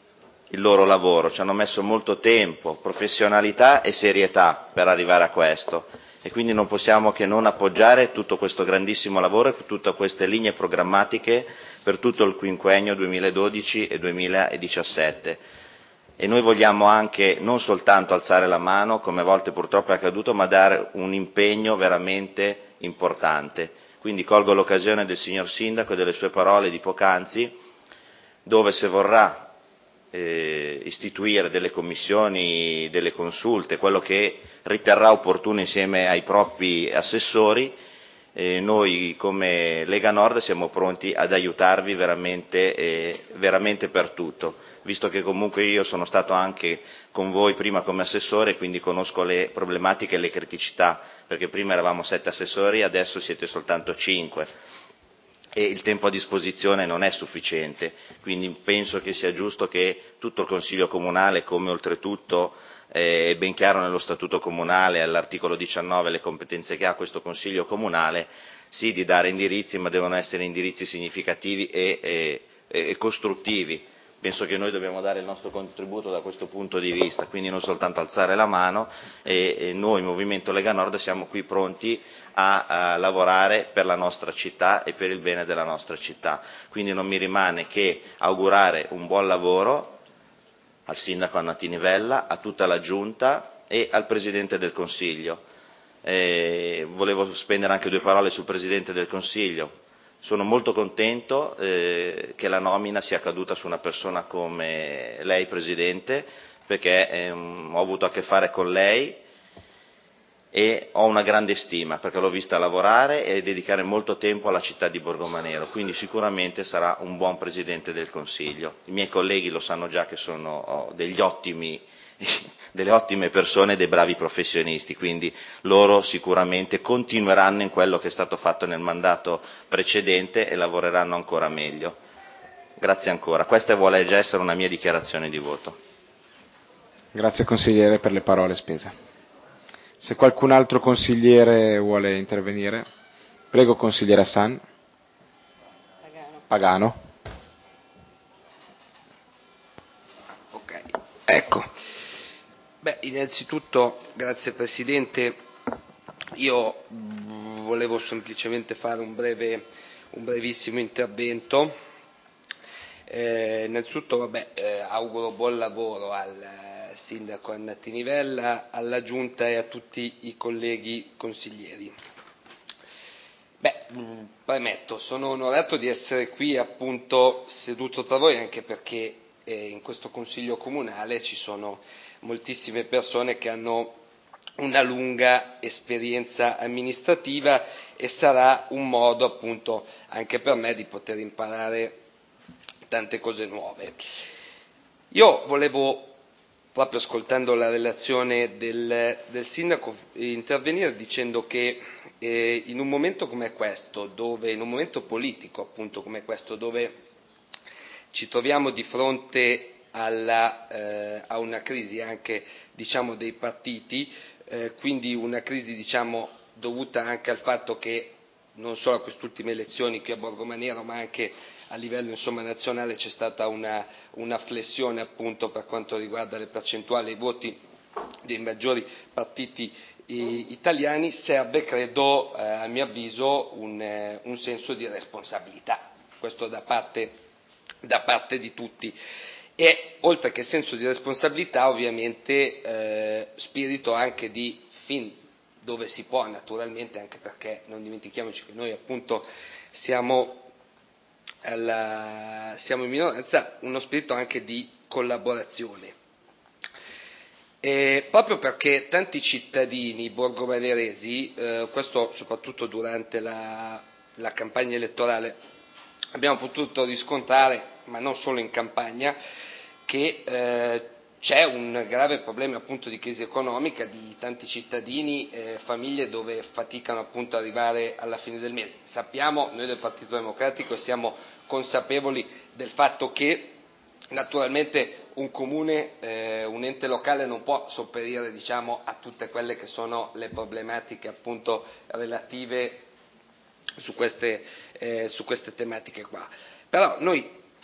il loro lavoro, ci hanno messo molto tempo, professionalità e serietà per arrivare a questo e quindi non possiamo che non appoggiare tutto questo grandissimo lavoro e tutte queste linee programmatiche per tutto il quinquennio duemiladodici e duemiladiciassette. E noi vogliamo anche non soltanto alzare la mano, come a volte purtroppo è accaduto, ma dare un impegno veramente importante. Quindi colgo l'occasione del signor Sindaco e delle sue parole di poc'anzi, dove se vorrà eh, istituire delle commissioni, delle consulte, quello che riterrà opportuno insieme ai propri assessori, eh, noi come Lega Nord siamo pronti ad aiutarvi veramente, eh, veramente per tutto, visto che comunque io sono stato anche con voi prima come assessore, quindi conosco le problematiche e le criticità, perché prima eravamo sette assessori, adesso siete soltanto cinque e il tempo a disposizione non è sufficiente, quindi penso che sia giusto che tutto il Consiglio Comunale, come oltretutto è ben chiaro nello Statuto Comunale, all'articolo diciannove, le competenze che ha questo Consiglio Comunale, sì di dare indirizzi, ma devono essere indirizzi significativi e, e, e costruttivi. Penso che noi dobbiamo dare il nostro contributo da questo punto di vista, quindi non soltanto alzare la mano e, e noi, Movimento Lega Nord, siamo qui pronti a, a lavorare per la nostra città e per il bene della nostra città. Quindi non mi rimane che augurare un buon lavoro al Sindaco Anna Tinivella, a tutta la Giunta e al Presidente del Consiglio. Eh, volevo spendere anche due parole sul Presidente del Consiglio. Sono molto contento eh, che la nomina sia caduta su una persona come lei, Presidente, perché ehm, ho avuto a che fare con lei e ho una grande stima, perché l'ho vista lavorare e dedicare molto tempo alla città di Borgomanero, quindi sicuramente sarà un buon Presidente del Consiglio. I miei colleghi lo sanno già che sono degli ottimi, delle ottime persone, dei bravi professionisti, quindi loro sicuramente continueranno in quello che è stato fatto nel mandato precedente e lavoreranno ancora meglio. Grazie ancora. Questa vuole già essere una mia dichiarazione di voto. Grazie consigliere per le parole spese. Se qualcun altro consigliere vuole intervenire, prego consigliere Hassan. Pagano. Pagano. Ok, ecco. Beh, innanzitutto, grazie Presidente, io volevo semplicemente fare un breve, un brevissimo intervento. Eh, innanzitutto, vabbè, eh, auguro buon lavoro al Sindaco Anna Tinivella, alla Giunta e a tutti i colleghi consiglieri. Beh, premetto, sono onorato di essere qui appunto seduto tra voi, anche perché eh, in questo Consiglio Comunale ci sono moltissime persone che hanno una lunga esperienza amministrativa e sarà un modo appunto anche per me di poter imparare tante cose nuove. Io volevo, proprio ascoltando la relazione del, del Sindaco, intervenire dicendo che eh, in un momento come questo, dove, in un momento politico appunto come questo, dove ci troviamo di fronte alla, eh, a una crisi anche diciamo dei partiti, eh, quindi una crisi diciamo dovuta anche al fatto che non solo a queste ultime elezioni qui a Borgomanero, ma anche a livello insomma, nazionale c'è stata una, una flessione appunto per quanto riguarda le percentuali e i voti dei maggiori partiti eh, italiani, serve credo eh, a mio avviso un, eh, un senso di responsabilità, questo da parte, da parte di tutti. E oltre che senso di responsabilità ovviamente eh, spirito anche di fin dove si può naturalmente, anche perché non dimentichiamoci che noi appunto siamo, alla, siamo in minoranza, uno spirito anche di collaborazione. E proprio perché tanti cittadini borgomaneresi, eh, questo soprattutto durante la, la campagna elettorale, abbiamo potuto riscontrare, ma non solo in campagna, che eh, c'è un grave problema appunto di crisi economica di tanti cittadini, eh, famiglie dove faticano appunto ad arrivare alla fine del mese. Sappiamo, noi del Partito Democratico siamo consapevoli del fatto che naturalmente un comune, eh, un ente locale non può sopperire diciamo, a tutte quelle che sono le problematiche appunto relative su queste, eh, su queste tematiche qua. Però noi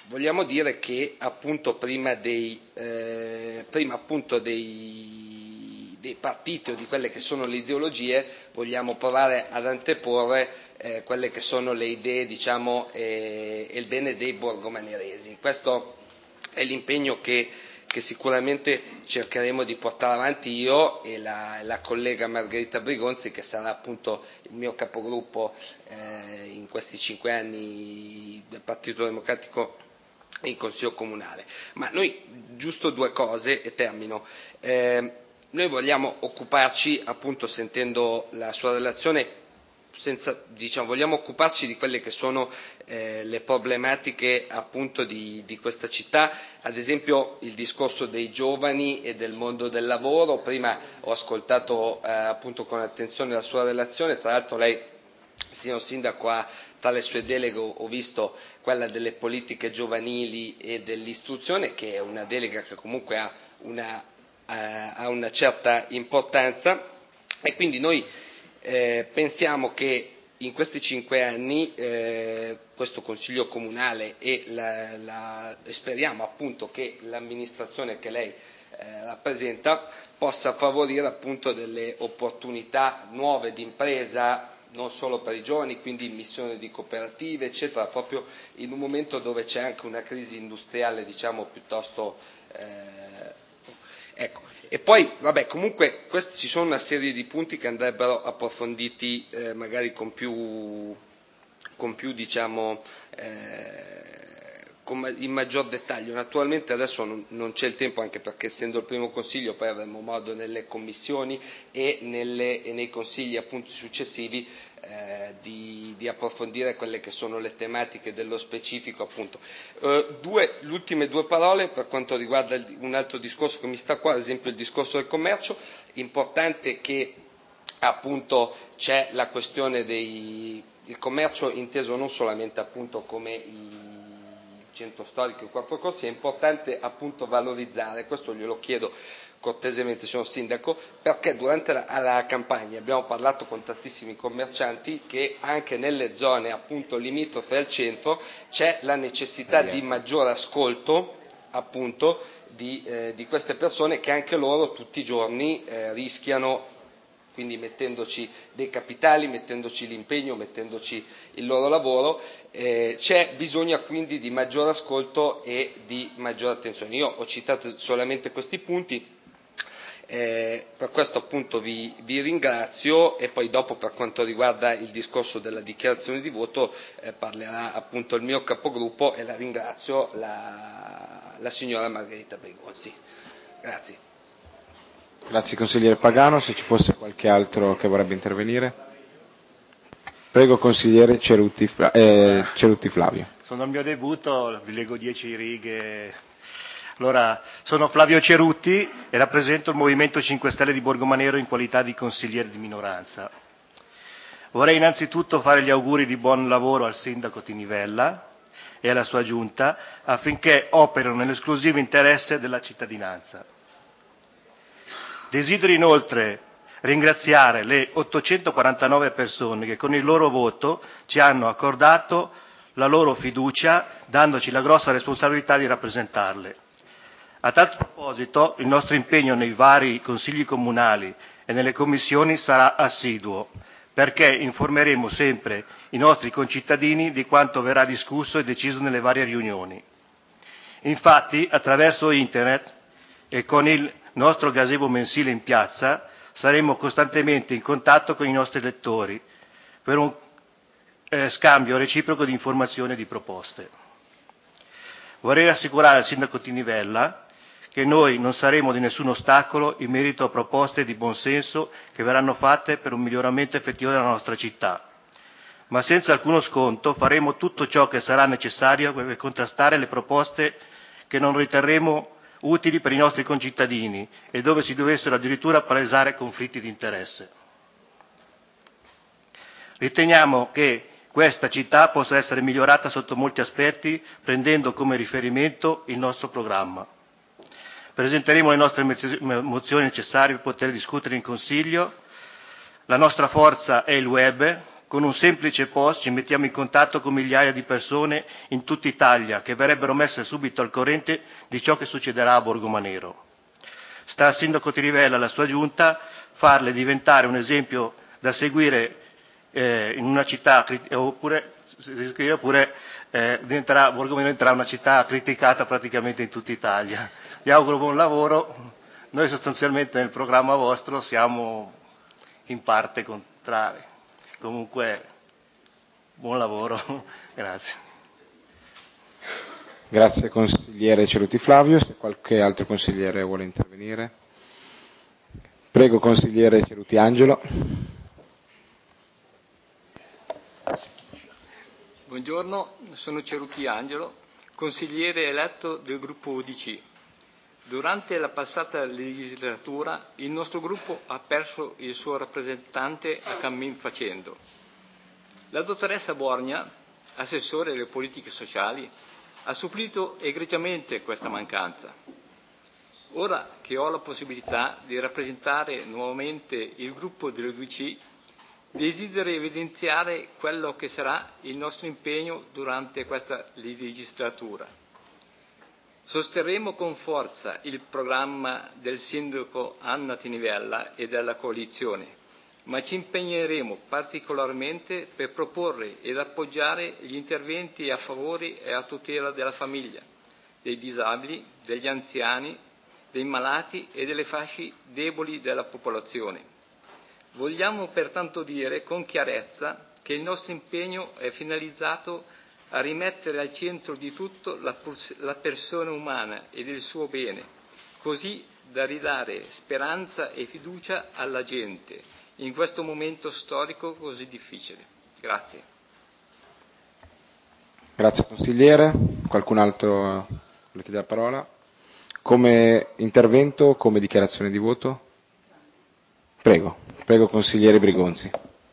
vogliamo dire che appunto prima dei, eh, prima appunto dei, dei partiti o di quelle che sono le ideologie vogliamo provare ad anteporre eh, quelle che sono le idee, diciamo, eh, e il bene dei borgomaneresi. Questo è l'impegno che, che sicuramente cercheremo di portare avanti io e la, la collega Margherita Brigonzi, che sarà appunto il mio capogruppo eh, in questi cinque anni del Partito Democratico in Consiglio Comunale. Ma noi, giusto due cose e termino. Eh, noi vogliamo occuparci, appunto sentendo la sua relazione, senza, diciamo, vogliamo occuparci di quelle che sono eh, le problematiche appunto di, di questa città, ad esempio il discorso dei giovani e del mondo del lavoro. Prima ho ascoltato eh, appunto con attenzione la sua relazione, tra l'altro lei, signor Sindaco, ha tra le sue deleghe ho visto quella delle politiche giovanili e dell'istruzione, che è una delega che comunque ha una, eh, ha una certa importanza, e quindi noi Eh, pensiamo che in questi cinque anni eh, questo Consiglio Comunale e, la, la, e speriamo appunto che l'amministrazione che lei eh, rappresenta possa favorire appunto delle opportunità nuove di impresa, non solo per i giovani, quindi immissione di cooperative eccetera, proprio in un momento dove c'è anche una crisi industriale, diciamo, piuttosto eh, ecco. E poi, vabbè, comunque questi, ci sono una serie di punti che andrebbero approfonditi eh, magari con più, con più diciamo, eh, con, in maggior dettaglio. Naturalmente adesso non, non c'è il tempo, anche perché essendo il primo consiglio poi avremo modo nelle commissioni e, nelle, e nei consigli appunto successivi eh, di, di approfondire quelle che sono le tematiche dello specifico appunto. Eh, due, le ultime due parole per quanto riguarda il, un altro discorso che mi sta qua, ad esempio il discorso del commercio. Importante che appunto c'è la questione del commercio inteso non solamente appunto come i centro storico e quattro corsi, è importante appunto valorizzare, questo glielo chiedo cortesemente signor Sindaco, perché durante la, la campagna abbiamo parlato con tantissimi commercianti che anche nelle zone appunto limitrofe al centro c'è la necessità di maggior ascolto appunto di, eh, di queste persone che anche loro tutti i giorni eh, rischiano, quindi mettendoci dei capitali, mettendoci l'impegno, mettendoci il loro lavoro, eh, c'è bisogno quindi di maggior ascolto e di maggiore attenzione. Io ho citato solamente questi punti, eh, per questo appunto vi, vi ringrazio, e poi dopo per quanto riguarda il discorso della dichiarazione di voto eh, parlerà appunto il mio capogruppo, e la ringrazio, la, la signora Margherita Brigonzi. Grazie. Grazie consigliere Pagano, se ci fosse qualche altro che vorrebbe intervenire. Prego consigliere Cerutti, eh, Cerutti Flavio. Sono al mio debutto, vi leggo dieci righe. Allora, sono Flavio Cerutti e rappresento il Movimento cinque Stelle di Borgomanero in qualità di consigliere di minoranza. Vorrei innanzitutto fare gli auguri di buon lavoro al sindaco Tinivella e alla sua giunta affinché operino nell'esclusivo interesse della cittadinanza. Desidero inoltre ringraziare le ottocentoquarantanove persone che con il loro voto ci hanno accordato la loro fiducia, dandoci la grossa responsabilità di rappresentarle. A tal proposito, il nostro impegno nei vari consigli comunali e nelle commissioni sarà assiduo, perché informeremo sempre i nostri concittadini di quanto verrà discusso e deciso nelle varie riunioni. Infatti, attraverso Internet e con il nostro gazebo mensile in piazza saremo costantemente in contatto con i nostri lettori per un eh, scambio reciproco di informazioni e di proposte. Vorrei rassicurare il sindaco Tinivella che noi non saremo di nessun ostacolo in merito a proposte di buonsenso che verranno fatte per un miglioramento effettivo della nostra città, ma senza alcuno sconto faremo tutto ciò che sarà necessario per contrastare le proposte che non riterremo utili per i nostri concittadini e dove si dovessero addirittura palesare conflitti di interesse. Riteniamo che questa città possa essere migliorata sotto molti aspetti prendendo come riferimento il nostro programma. Presenteremo le nostre mozioni necessarie per poter discutere in Consiglio. La nostra forza è il web, Con un semplice post ci mettiamo in contatto con migliaia di persone in tutta Italia che verrebbero messe subito al corrente di ciò che succederà a Borgomanero. Sta al Sindaco Tirivella e alla sua Giunta farle diventare un esempio da seguire eh, in una città, oppure, oppure eh, diventerà, Borgomanero diventerà una città criticata praticamente in tutta Italia. Vi auguro buon lavoro. Noi sostanzialmente nel programma vostro siamo in parte contrari. Comunque, buon lavoro. Grazie. Grazie consigliere Ceruti Flavio. Se qualche altro consigliere vuole intervenire. Prego consigliere Ceruti Angelo. Buongiorno, sono Ceruti Angelo, consigliere eletto del gruppo U D C. Durante la passata legislatura il nostro gruppo ha perso il suo rappresentante a cammin facendo. La dottoressa Borgna, assessore alle politiche sociali, ha supplito egregiamente questa mancanza. Ora che ho la possibilità di rappresentare nuovamente il gruppo dell'U D C, desidero evidenziare quello che sarà il nostro impegno durante questa legislatura. Sosterremo con forza il programma del sindaco Anna Tinivella e della coalizione, ma ci impegneremo particolarmente per proporre ed appoggiare gli interventi a favore e a tutela della famiglia, dei disabili, degli anziani, dei malati e delle fasce deboli della popolazione. Vogliamo pertanto dire con chiarezza che il nostro impegno è finalizzato a rimettere al centro di tutto la, la persona umana ed il suo bene, così da ridare speranza e fiducia alla gente in questo momento storico così difficile. Grazie. Grazie consigliere. Qualcun altro vuole chiedere la parola? Come intervento, come dichiarazione di voto? Prego, prego consigliere Brigonzi.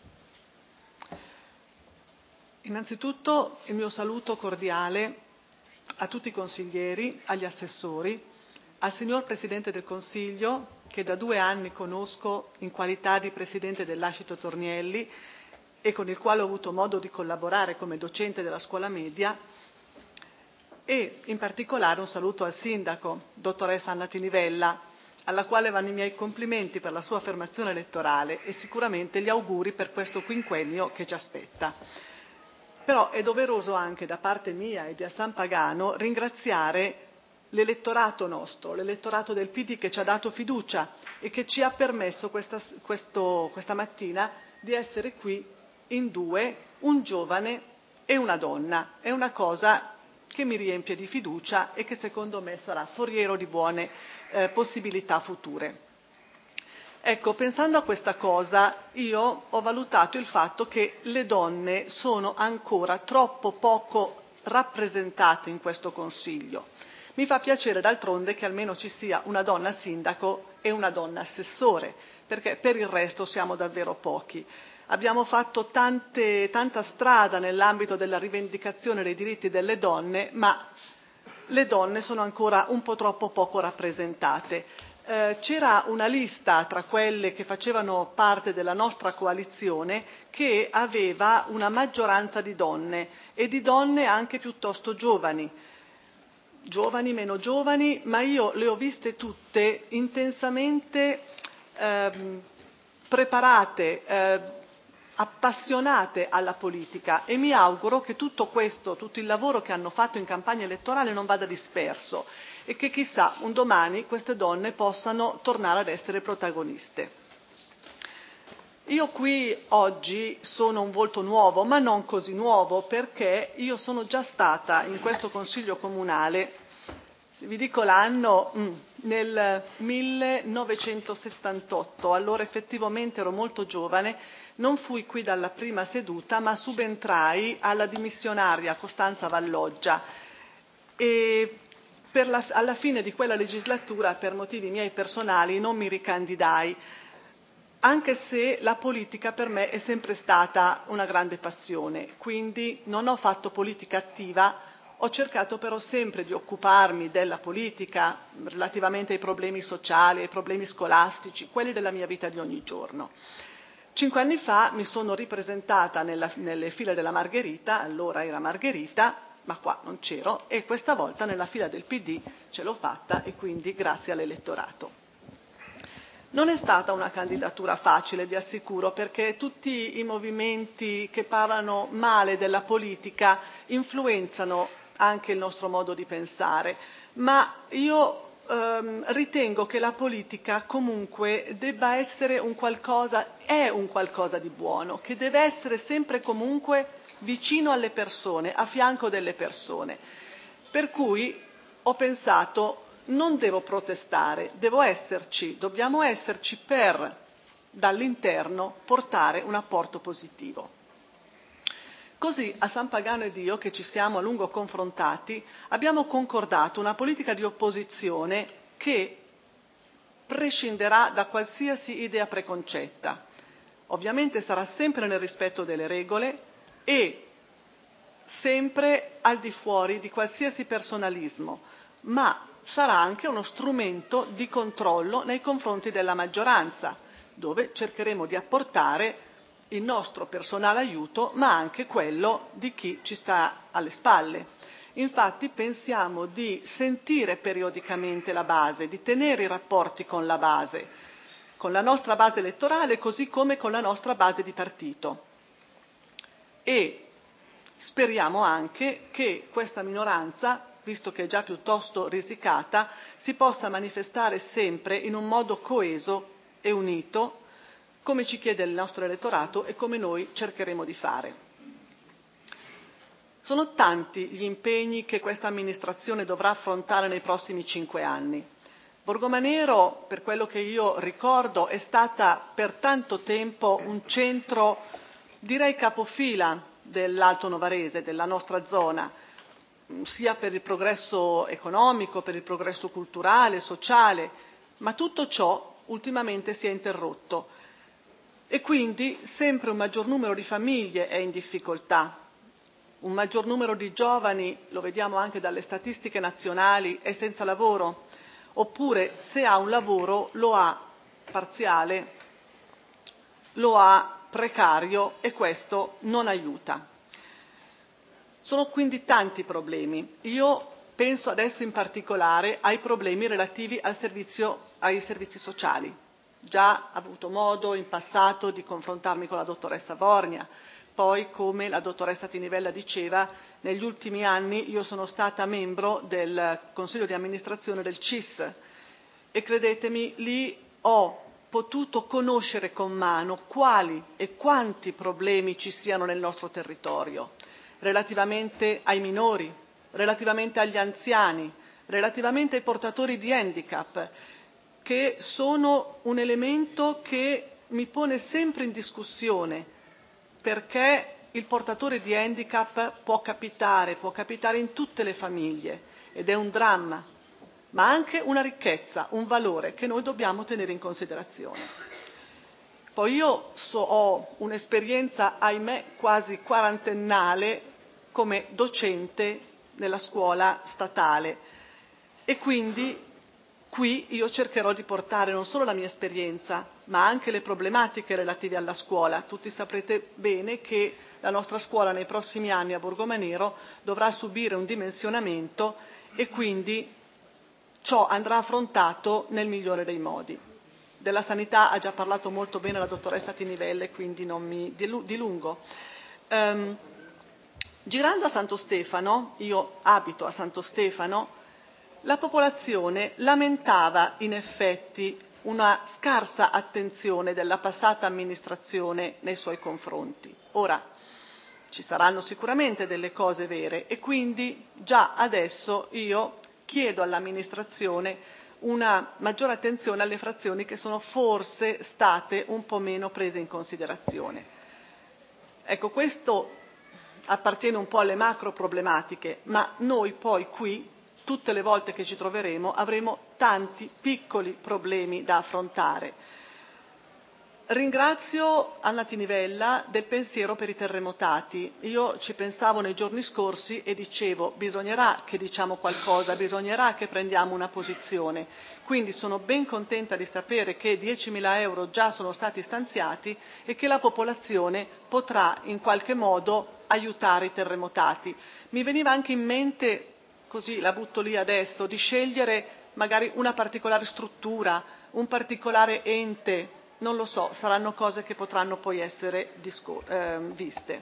Innanzitutto il mio saluto cordiale a tutti i consiglieri, agli assessori, al signor Presidente del Consiglio, che da due anni conosco in qualità di Presidente dell'Ascito Tornielli e con il quale ho avuto modo di collaborare come docente della scuola media, e in particolare un saluto al Sindaco, dottoressa Anna Tinivella, alla quale vanno i miei complimenti per la sua affermazione elettorale e sicuramente gli auguri per questo quinquennio che ci aspetta. Però è doveroso anche da parte mia e di San Pagano ringraziare l'elettorato nostro, l'elettorato del P D che ci ha dato fiducia e che ci ha permesso questa, questo, questa mattina di essere qui in due, un giovane e una donna. È una cosa che mi riempie di fiducia e che secondo me sarà foriero di buone eh, possibilità future. Ecco, pensando a questa cosa, io ho valutato il fatto che le donne sono ancora troppo poco rappresentate in questo Consiglio. Mi fa piacere d'altronde che almeno ci sia una donna sindaco e una donna assessore, perché per il resto siamo davvero pochi. Abbiamo fatto tante, tanta strada nell'ambito della rivendicazione dei diritti delle donne, ma le donne sono ancora un po' troppo poco rappresentate. Eh, c'era una lista tra quelle che facevano parte della nostra coalizione che aveva una maggioranza di donne e di donne anche piuttosto giovani, giovani, meno giovani, ma io le ho viste tutte intensamente ehm, preparate, eh, appassionate alla politica e mi auguro che tutto questo, tutto il lavoro che hanno fatto in campagna elettorale non vada disperso e che chissà un domani queste donne possano tornare ad essere protagoniste. Io qui oggi sono un volto nuovo, ma non così nuovo, perché io sono già stata in questo Consiglio Comunale, se vi dico l'anno, nel millenovecentosettantotto, allora effettivamente ero molto giovane, non fui qui dalla prima seduta, ma subentrai alla dimissionaria Costanza Valloggia e per la, alla fine di quella legislatura, per motivi miei personali, non mi ricandidai, anche se la politica per me è sempre stata una grande passione, quindi non ho fatto politica attiva, ho cercato però sempre di occuparmi della politica relativamente ai problemi sociali, ai problemi scolastici, quelli della mia vita di ogni giorno. Cinque anni fa mi sono ripresentata nella, nelle file della Margherita, allora era Margherita, ma qua non c'ero, e questa volta nella fila del P D ce l'ho fatta e quindi grazie all'elettorato. Non è stata una candidatura facile, vi assicuro, perché tutti i movimenti che parlano male della politica influenzano anche il nostro modo di pensare, ma io ehm, ritengo che la politica comunque debba essere un qualcosa, è un qualcosa di buono, che deve essere sempre comunque vicino alle persone, a fianco delle persone. Per cui ho pensato, non devo protestare, devo esserci, dobbiamo esserci per, dall'interno, portare un apporto positivo. Così a San Pagano ed io, che ci siamo a lungo confrontati, abbiamo concordato una politica di opposizione che prescinderà da qualsiasi idea preconcetta. Ovviamente sarà sempre nel rispetto delle regole e sempre al di fuori di qualsiasi personalismo, ma sarà anche uno strumento di controllo nei confronti della maggioranza, dove cercheremo di apportare il nostro personale aiuto, ma anche quello di chi ci sta alle spalle. Infatti pensiamo di sentire periodicamente la base, di tenere i rapporti con la base, con la nostra base elettorale, così come con la nostra base di partito. E speriamo anche che questa minoranza, visto che è già piuttosto risicata, si possa manifestare sempre in un modo coeso e unito, come ci chiede il nostro elettorato e come noi cercheremo di fare. Sono tanti gli impegni che questa amministrazione dovrà affrontare nei prossimi cinque anni. Borgomanero, per quello che io ricordo, è stata per tanto tempo un centro, direi capofila dell'Alto Novarese, della nostra zona, sia per il progresso economico, per il progresso culturale, sociale, ma tutto ciò ultimamente si è interrotto e quindi sempre un maggior numero di famiglie è in difficoltà, un maggior numero di giovani, lo vediamo anche dalle statistiche nazionali, è senza lavoro, oppure se ha un lavoro lo ha parziale, lo ha precario e questo non aiuta. Sono quindi tanti problemi. Io penso adesso in particolare ai problemi relativi al servizio, ai servizi sociali. Già ho avuto modo in passato di confrontarmi con la dottoressa Borgna, poi come la dottoressa Tinivella diceva, negli ultimi anni io sono stata membro del Consiglio di amministrazione del C I S e credetemi, lì ho potuto conoscere con mano quali e quanti problemi ci siano nel nostro territorio, relativamente ai minori, relativamente agli anziani, relativamente ai portatori di handicap, che sono un elemento che mi pone sempre in discussione, perché il portatore di handicap può capitare, può capitare in tutte le famiglie ed è un dramma, ma anche una ricchezza, un valore che noi dobbiamo tenere in considerazione. Poi io so, ho un'esperienza, ahimè, quasi quarantennale come docente nella scuola statale e quindi qui io cercherò di portare non solo la mia esperienza, ma anche le problematiche relative alla scuola. Tutti saprete bene che la nostra scuola nei prossimi anni a Borgomanero dovrà subire un dimensionamento e quindi ciò andrà affrontato nel migliore dei modi. Della sanità ha già parlato molto bene la dottoressa Tinivelle, quindi non mi dilungo. Um, girando a Santo Stefano, io abito a Santo Stefano, la popolazione lamentava in effetti una scarsa attenzione della passata amministrazione nei suoi confronti. Ora, ci saranno sicuramente delle cose vere e quindi già adesso io chiedo all'amministrazione una maggiore attenzione alle frazioni che sono forse state un po' meno prese in considerazione. Ecco, questo appartiene un po' alle macro problematiche, ma noi poi qui, tutte le volte che ci troveremo, avremo tanti piccoli problemi da affrontare. Ringrazio Anna Tinivella del pensiero per i terremotati. Io ci pensavo nei giorni scorsi e dicevo bisognerà che diciamo qualcosa, bisognerà che prendiamo una posizione. Quindi sono ben contenta di sapere che diecimila euro già sono stati stanziati e che la popolazione potrà in qualche modo aiutare i terremotati. Mi veniva anche in mente, così la butto lì adesso, di scegliere magari una particolare struttura, un particolare ente, non lo so, saranno cose che potranno poi essere discor- eh, viste.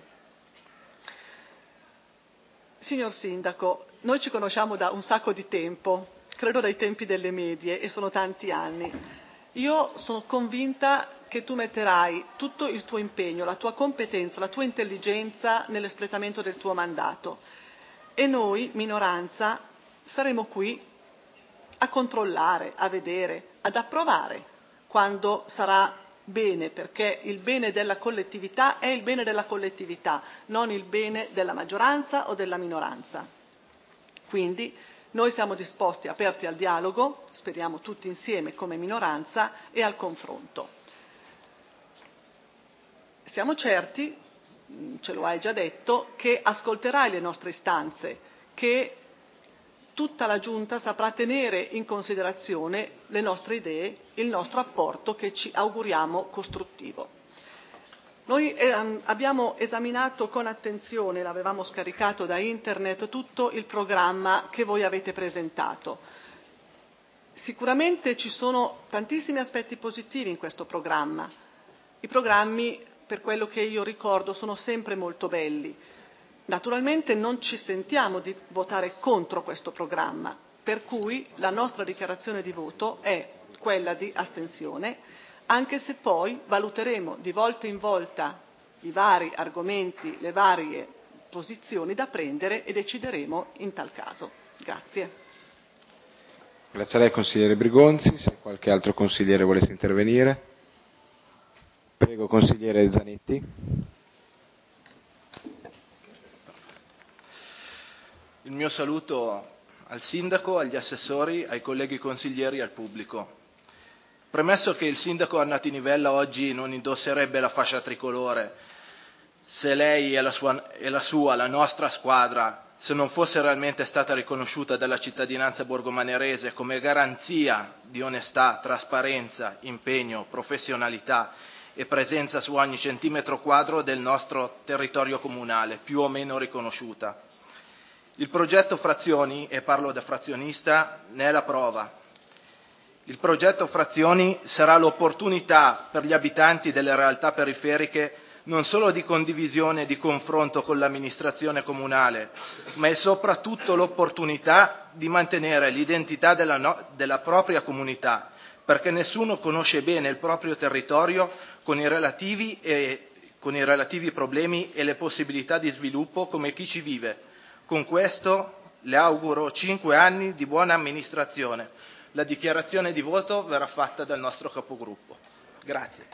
Signor Sindaco, noi ci conosciamo da un sacco di tempo, credo dai tempi delle medie e sono tanti anni. Io sono convinta che tu metterai tutto il tuo impegno, la tua competenza, la tua intelligenza nell'espletamento del tuo mandato e noi, minoranza, saremo qui a controllare, a vedere, ad approvare quando sarà bene, perché il bene della collettività è il bene della collettività, non il bene della maggioranza o della minoranza. Quindi noi siamo disposti, aperti al dialogo, speriamo tutti insieme come minoranza, e al confronto. Siamo certi, ce lo hai già detto, che ascolterai le nostre istanze, che tutta la Giunta saprà tenere in considerazione le nostre idee, il nostro apporto che ci auguriamo costruttivo. Noi eh, abbiamo esaminato con attenzione, l'avevamo scaricato da internet, tutto il programma che voi avete presentato. Sicuramente ci sono tantissimi aspetti positivi in questo programma. I programmi, per quello che io ricordo, sono sempre molto belli. Naturalmente non ci sentiamo di votare contro questo programma, per cui la nostra dichiarazione di voto è quella di astensione, anche se poi valuteremo di volta in volta i vari argomenti, le varie posizioni da prendere e decideremo in tal caso. Grazie. Grazie a lei consigliere Brigonzi, se qualche altro consigliere volesse intervenire. Prego consigliere Zanetti. Il mio saluto al sindaco, agli assessori, ai colleghi consiglieri e al pubblico. Premesso che il sindaco Anna Tinivella oggi non indosserebbe la fascia tricolore, se lei e la sua, e la, sua, la nostra squadra, se non fosse realmente stata riconosciuta dalla cittadinanza borgomanerese come garanzia di onestà, trasparenza, impegno, professionalità e presenza su ogni centimetro quadro del nostro territorio comunale, più o meno riconosciuta. Il progetto Frazioni, e parlo da frazionista, ne è la prova. Il progetto Frazioni sarà l'opportunità per gli abitanti delle realtà periferiche non solo di condivisione e di confronto con l'amministrazione comunale, ma è soprattutto l'opportunità di mantenere l'identità della, no- della propria comunità, perché nessuno conosce bene il proprio territorio con i relativi, e, con i relativi problemi e le possibilità di sviluppo come chi ci vive. Con questo le auguro cinque anni di buona amministrazione. La dichiarazione di voto verrà fatta dal nostro capogruppo. Grazie.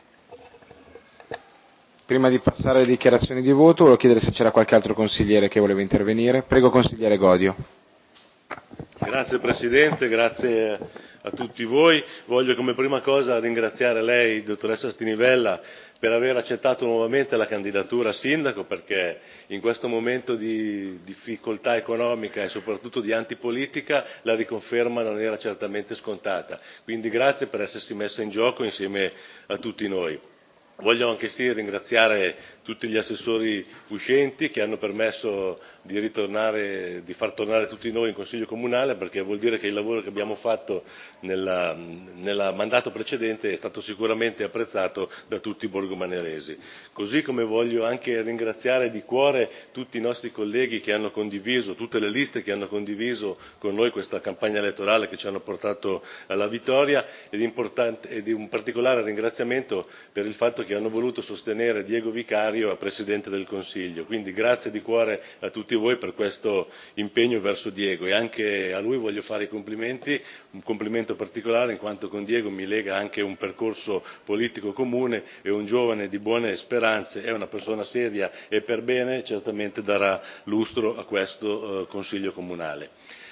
Prima di passare alle dichiarazioni di voto, volevo chiedere se c'era qualche altro consigliere che voleva intervenire. Prego consigliere Godio. Grazie Presidente, grazie a tutti voi. Voglio come prima cosa ringraziare lei, dottoressa Tinivella, per aver accettato nuovamente la candidatura a sindaco, perché in questo momento di difficoltà economica e soprattutto di antipolitica la riconferma non era certamente scontata. Quindi grazie per essersi messa in gioco insieme a tutti noi. Voglio anche sì ringraziare tutti gli assessori uscenti che hanno permesso di ritornare, di far tornare tutti noi in Consiglio Comunale, perché vuol dire che il lavoro che abbiamo fatto nel mandato precedente è stato sicuramente apprezzato da tutti i borgomaneresi. Così come voglio anche ringraziare di cuore tutti i nostri colleghi che hanno condiviso, tutte le liste che hanno condiviso con noi questa campagna elettorale che ci hanno portato alla vittoria, ed, importante, ed un particolare ringraziamento per il fatto che che hanno voluto sostenere Diego Vicario a Presidente del Consiglio. Quindi grazie di cuore a tutti voi per questo impegno verso Diego, e anche a lui voglio fare i complimenti, un complimento particolare in quanto con Diego mi lega anche un percorso politico comune, e un giovane di buone speranze, è una persona seria e per bene certamente darà lustro a questo uh, Consiglio Comunale.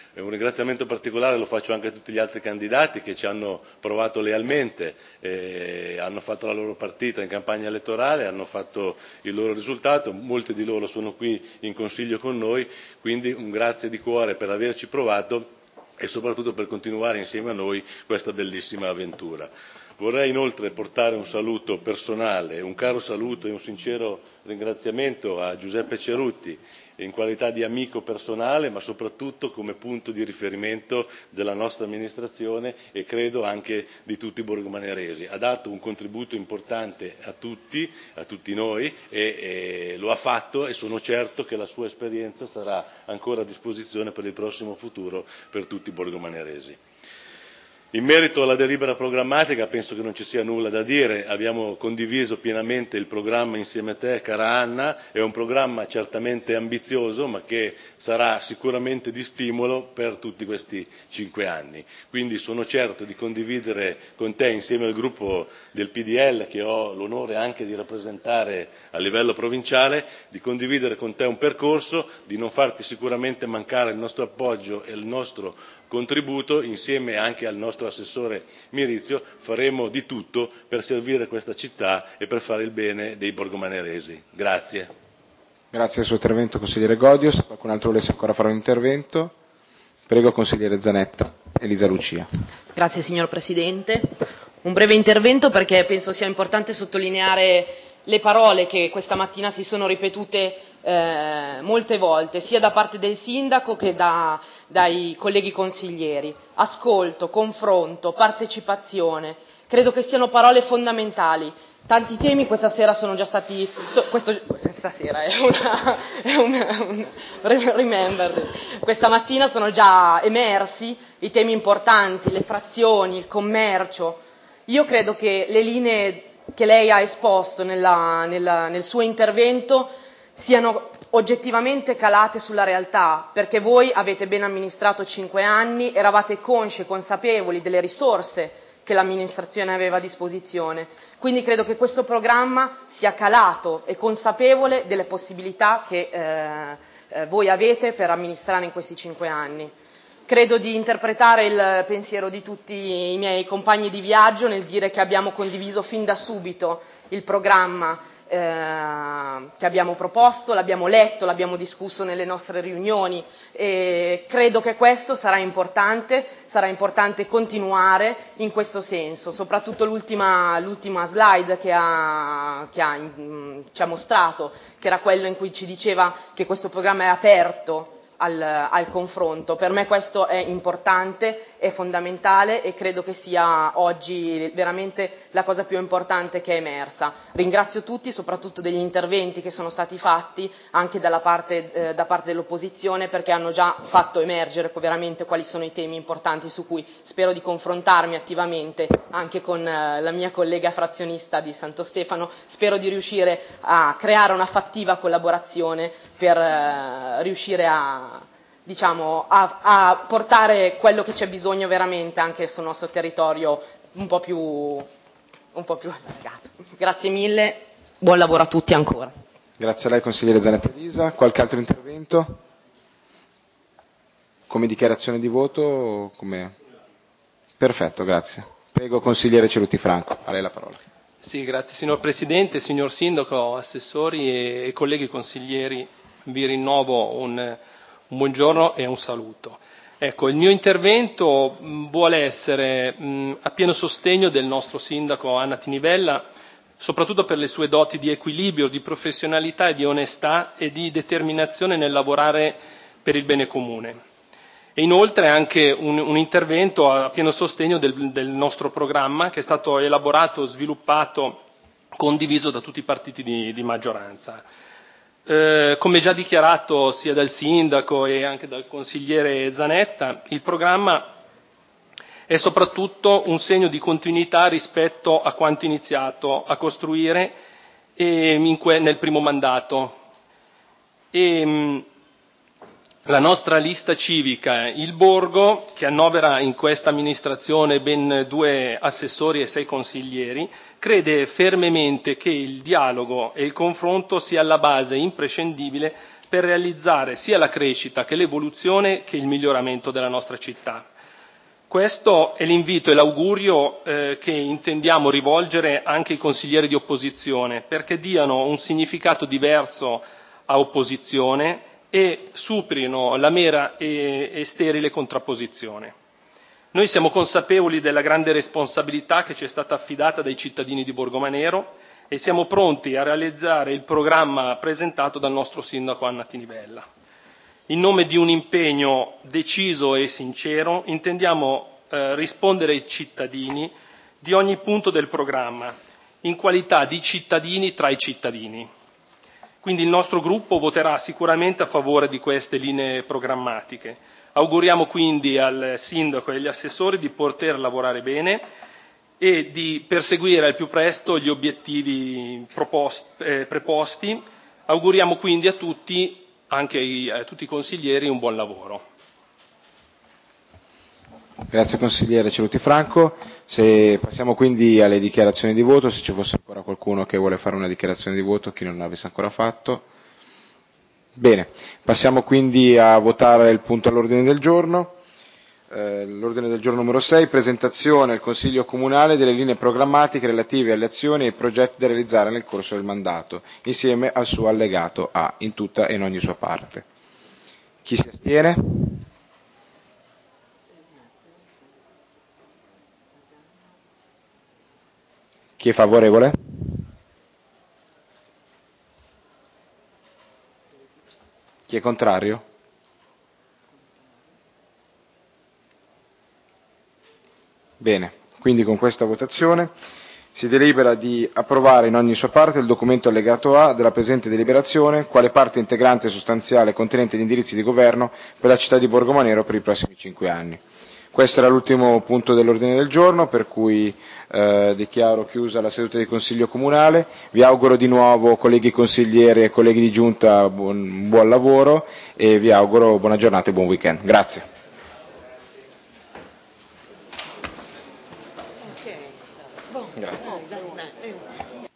E un ringraziamento particolare lo faccio anche a tutti gli altri candidati che ci hanno provato lealmente, eh, hanno fatto la loro partita in campagna elettorale, hanno fatto il loro risultato, molti di loro sono qui in Consiglio con noi, quindi un grazie di cuore per averci provato e soprattutto per continuare insieme a noi questa bellissima avventura. Vorrei inoltre portare un saluto personale, un caro saluto e un sincero ringraziamento a Giuseppe Cerutti, in qualità di amico personale, ma soprattutto come punto di riferimento della nostra amministrazione e credo anche di tutti i borgomaneresi. Ha dato un contributo importante a tutti, a tutti noi e, e lo ha fatto e sono certo che la sua esperienza sarà ancora a disposizione per il prossimo futuro per tutti i borgomaneresi. In merito alla delibera programmatica penso che non ci sia nulla da dire, abbiamo condiviso pienamente il programma insieme a te, cara Anna, è un programma certamente ambizioso ma che sarà sicuramente di stimolo per tutti questi cinque anni. Quindi sono certo di condividere con te insieme al gruppo del P D L che ho l'onore anche di rappresentare a livello provinciale, di condividere con te un percorso, di non farti sicuramente mancare il nostro appoggio e il nostro contributo, insieme anche al nostro assessore Mirizio, faremo di tutto per servire questa città e per fare il bene dei borgomaneresi. Grazie. Grazie del suo intervento, consigliere Godio. Se qualcun altro volesse ancora fare un intervento, prego consigliere Zanetta. Elisa Lucia. Grazie signor Presidente. Un breve intervento perché penso sia importante sottolineare le parole che questa mattina si sono ripetute eh, molte volte, sia da parte del sindaco che da, dai colleghi consiglieri. Ascolto, confronto, partecipazione. Credo che siano parole fondamentali. Tanti temi questa sera sono già stati, so, questo, stasera è una, è una un, remember, questa mattina sono già emersi i temi importanti, le frazioni, il commercio. Io credo che le linee che lei ha esposto nella, nella, nel suo intervento siano oggettivamente calate sulla realtà, perché voi avete ben amministrato cinque anni, eravate consci e consapevoli delle risorse che l'amministrazione aveva a disposizione. Quindi credo che questo programma sia calato e consapevole delle possibilità che eh, eh, voi avete per amministrare in questi cinque anni. Credo di interpretare il pensiero di tutti i miei compagni di viaggio nel dire che abbiamo condiviso fin da subito il programma eh, che abbiamo proposto, l'abbiamo letto, l'abbiamo discusso nelle nostre riunioni e credo che questo sarà importante, sarà importante continuare in questo senso, soprattutto l'ultima, l'ultima slide che, ha, che ha, ci ha mostrato, che era quello in cui ci diceva che questo programma è aperto Al, al confronto. Per me questo è importante, è fondamentale e credo che sia oggi veramente la cosa più importante che è emersa. Ringrazio tutti, soprattutto degli interventi che sono stati fatti anche dalla parte, eh, da parte dell'opposizione, perché hanno già fatto emergere veramente quali sono i temi importanti su cui spero di confrontarmi attivamente anche con eh, la mia collega frazionista di Santo Stefano. Spero di riuscire a creare una fattiva collaborazione per eh, riuscire a diciamo, a, a portare quello che c'è bisogno veramente anche sul nostro territorio un po' più, un po' più allargato. Grazie mille, buon lavoro a tutti ancora. Grazie a lei consigliere Zanetta Elisa. Qualche altro intervento? Come dichiarazione di voto? Come... Perfetto, grazie. Prego consigliere Cerutti Franco, a lei la parola. Sì, grazie signor Presidente, signor Sindaco, assessori e, e colleghi consiglieri, vi rinnovo un, un buongiorno e un saluto. Ecco, il mio intervento mh, vuole essere mh, a pieno sostegno del nostro Sindaco Anna Tinivella, soprattutto per le sue doti di equilibrio, di professionalità e di onestà e di determinazione nel lavorare per il bene comune. E inoltre anche un, un intervento a pieno sostegno del, del nostro programma che è stato elaborato, sviluppato, condiviso da tutti i partiti di, di maggioranza. Eh, come già dichiarato sia dal sindaco e anche dal consigliere Zanetta, il programma è soprattutto un segno di continuità rispetto a quanto iniziato a costruire e in que, nel primo mandato. E, mh, la nostra lista civica, il Borgo, che annovera in questa amministrazione ben due assessori e sei consiglieri, crede fermemente che il dialogo e il confronto sia la base imprescindibile per realizzare sia la crescita che l'evoluzione che il miglioramento della nostra città. Questo è l'invito e l'augurio eh, che intendiamo rivolgere anche ai consiglieri di opposizione, perché diano un significato diverso a opposizione e superino la mera e, e sterile contrapposizione. Noi siamo consapevoli della grande responsabilità che ci è stata affidata dai cittadini di Borgomanero e siamo pronti a realizzare il programma presentato dal nostro sindaco Anna Tinivella. In nome di un impegno deciso e sincero intendiamo eh, rispondere ai cittadini di ogni punto del programma, in qualità di cittadini tra i cittadini. Quindi il nostro gruppo voterà sicuramente a favore di queste linee programmatiche. Auguriamo quindi al sindaco e agli assessori di poter lavorare bene e di perseguire al più presto gli obiettivi propost- eh, preposti. Auguriamo quindi a tutti, anche ai, a tutti i consiglieri, un buon lavoro. Grazie consigliere Cerutti Franco. Se passiamo quindi alle dichiarazioni di voto, se ci fosse ancora qualcuno che vuole fare una dichiarazione di voto, chi non l'avesse ancora fatto. Bene, passiamo quindi a votare il punto all'ordine del giorno. Eh, l'ordine del giorno numero sei, presentazione al Consiglio Comunale delle linee programmatiche relative alle azioni e ai progetti da realizzare nel corso del mandato, insieme al suo allegato A, in tutta e in ogni sua parte. Chi si astiene? Chi è favorevole? Chi è contrario? Bene, quindi con questa votazione si delibera di approvare in ogni sua parte il documento allegato A della presente deliberazione, quale parte integrante e sostanziale contenente gli indirizzi di governo per la città di Borgomanero per i prossimi cinque anni. Questo era l'ultimo punto dell'ordine del giorno, per cui eh, dichiaro chiusa la seduta di Consiglio Comunale. Vi auguro di nuovo, colleghi consiglieri e colleghi di Giunta, buon, buon lavoro e vi auguro buona giornata e buon weekend. Grazie. Grazie.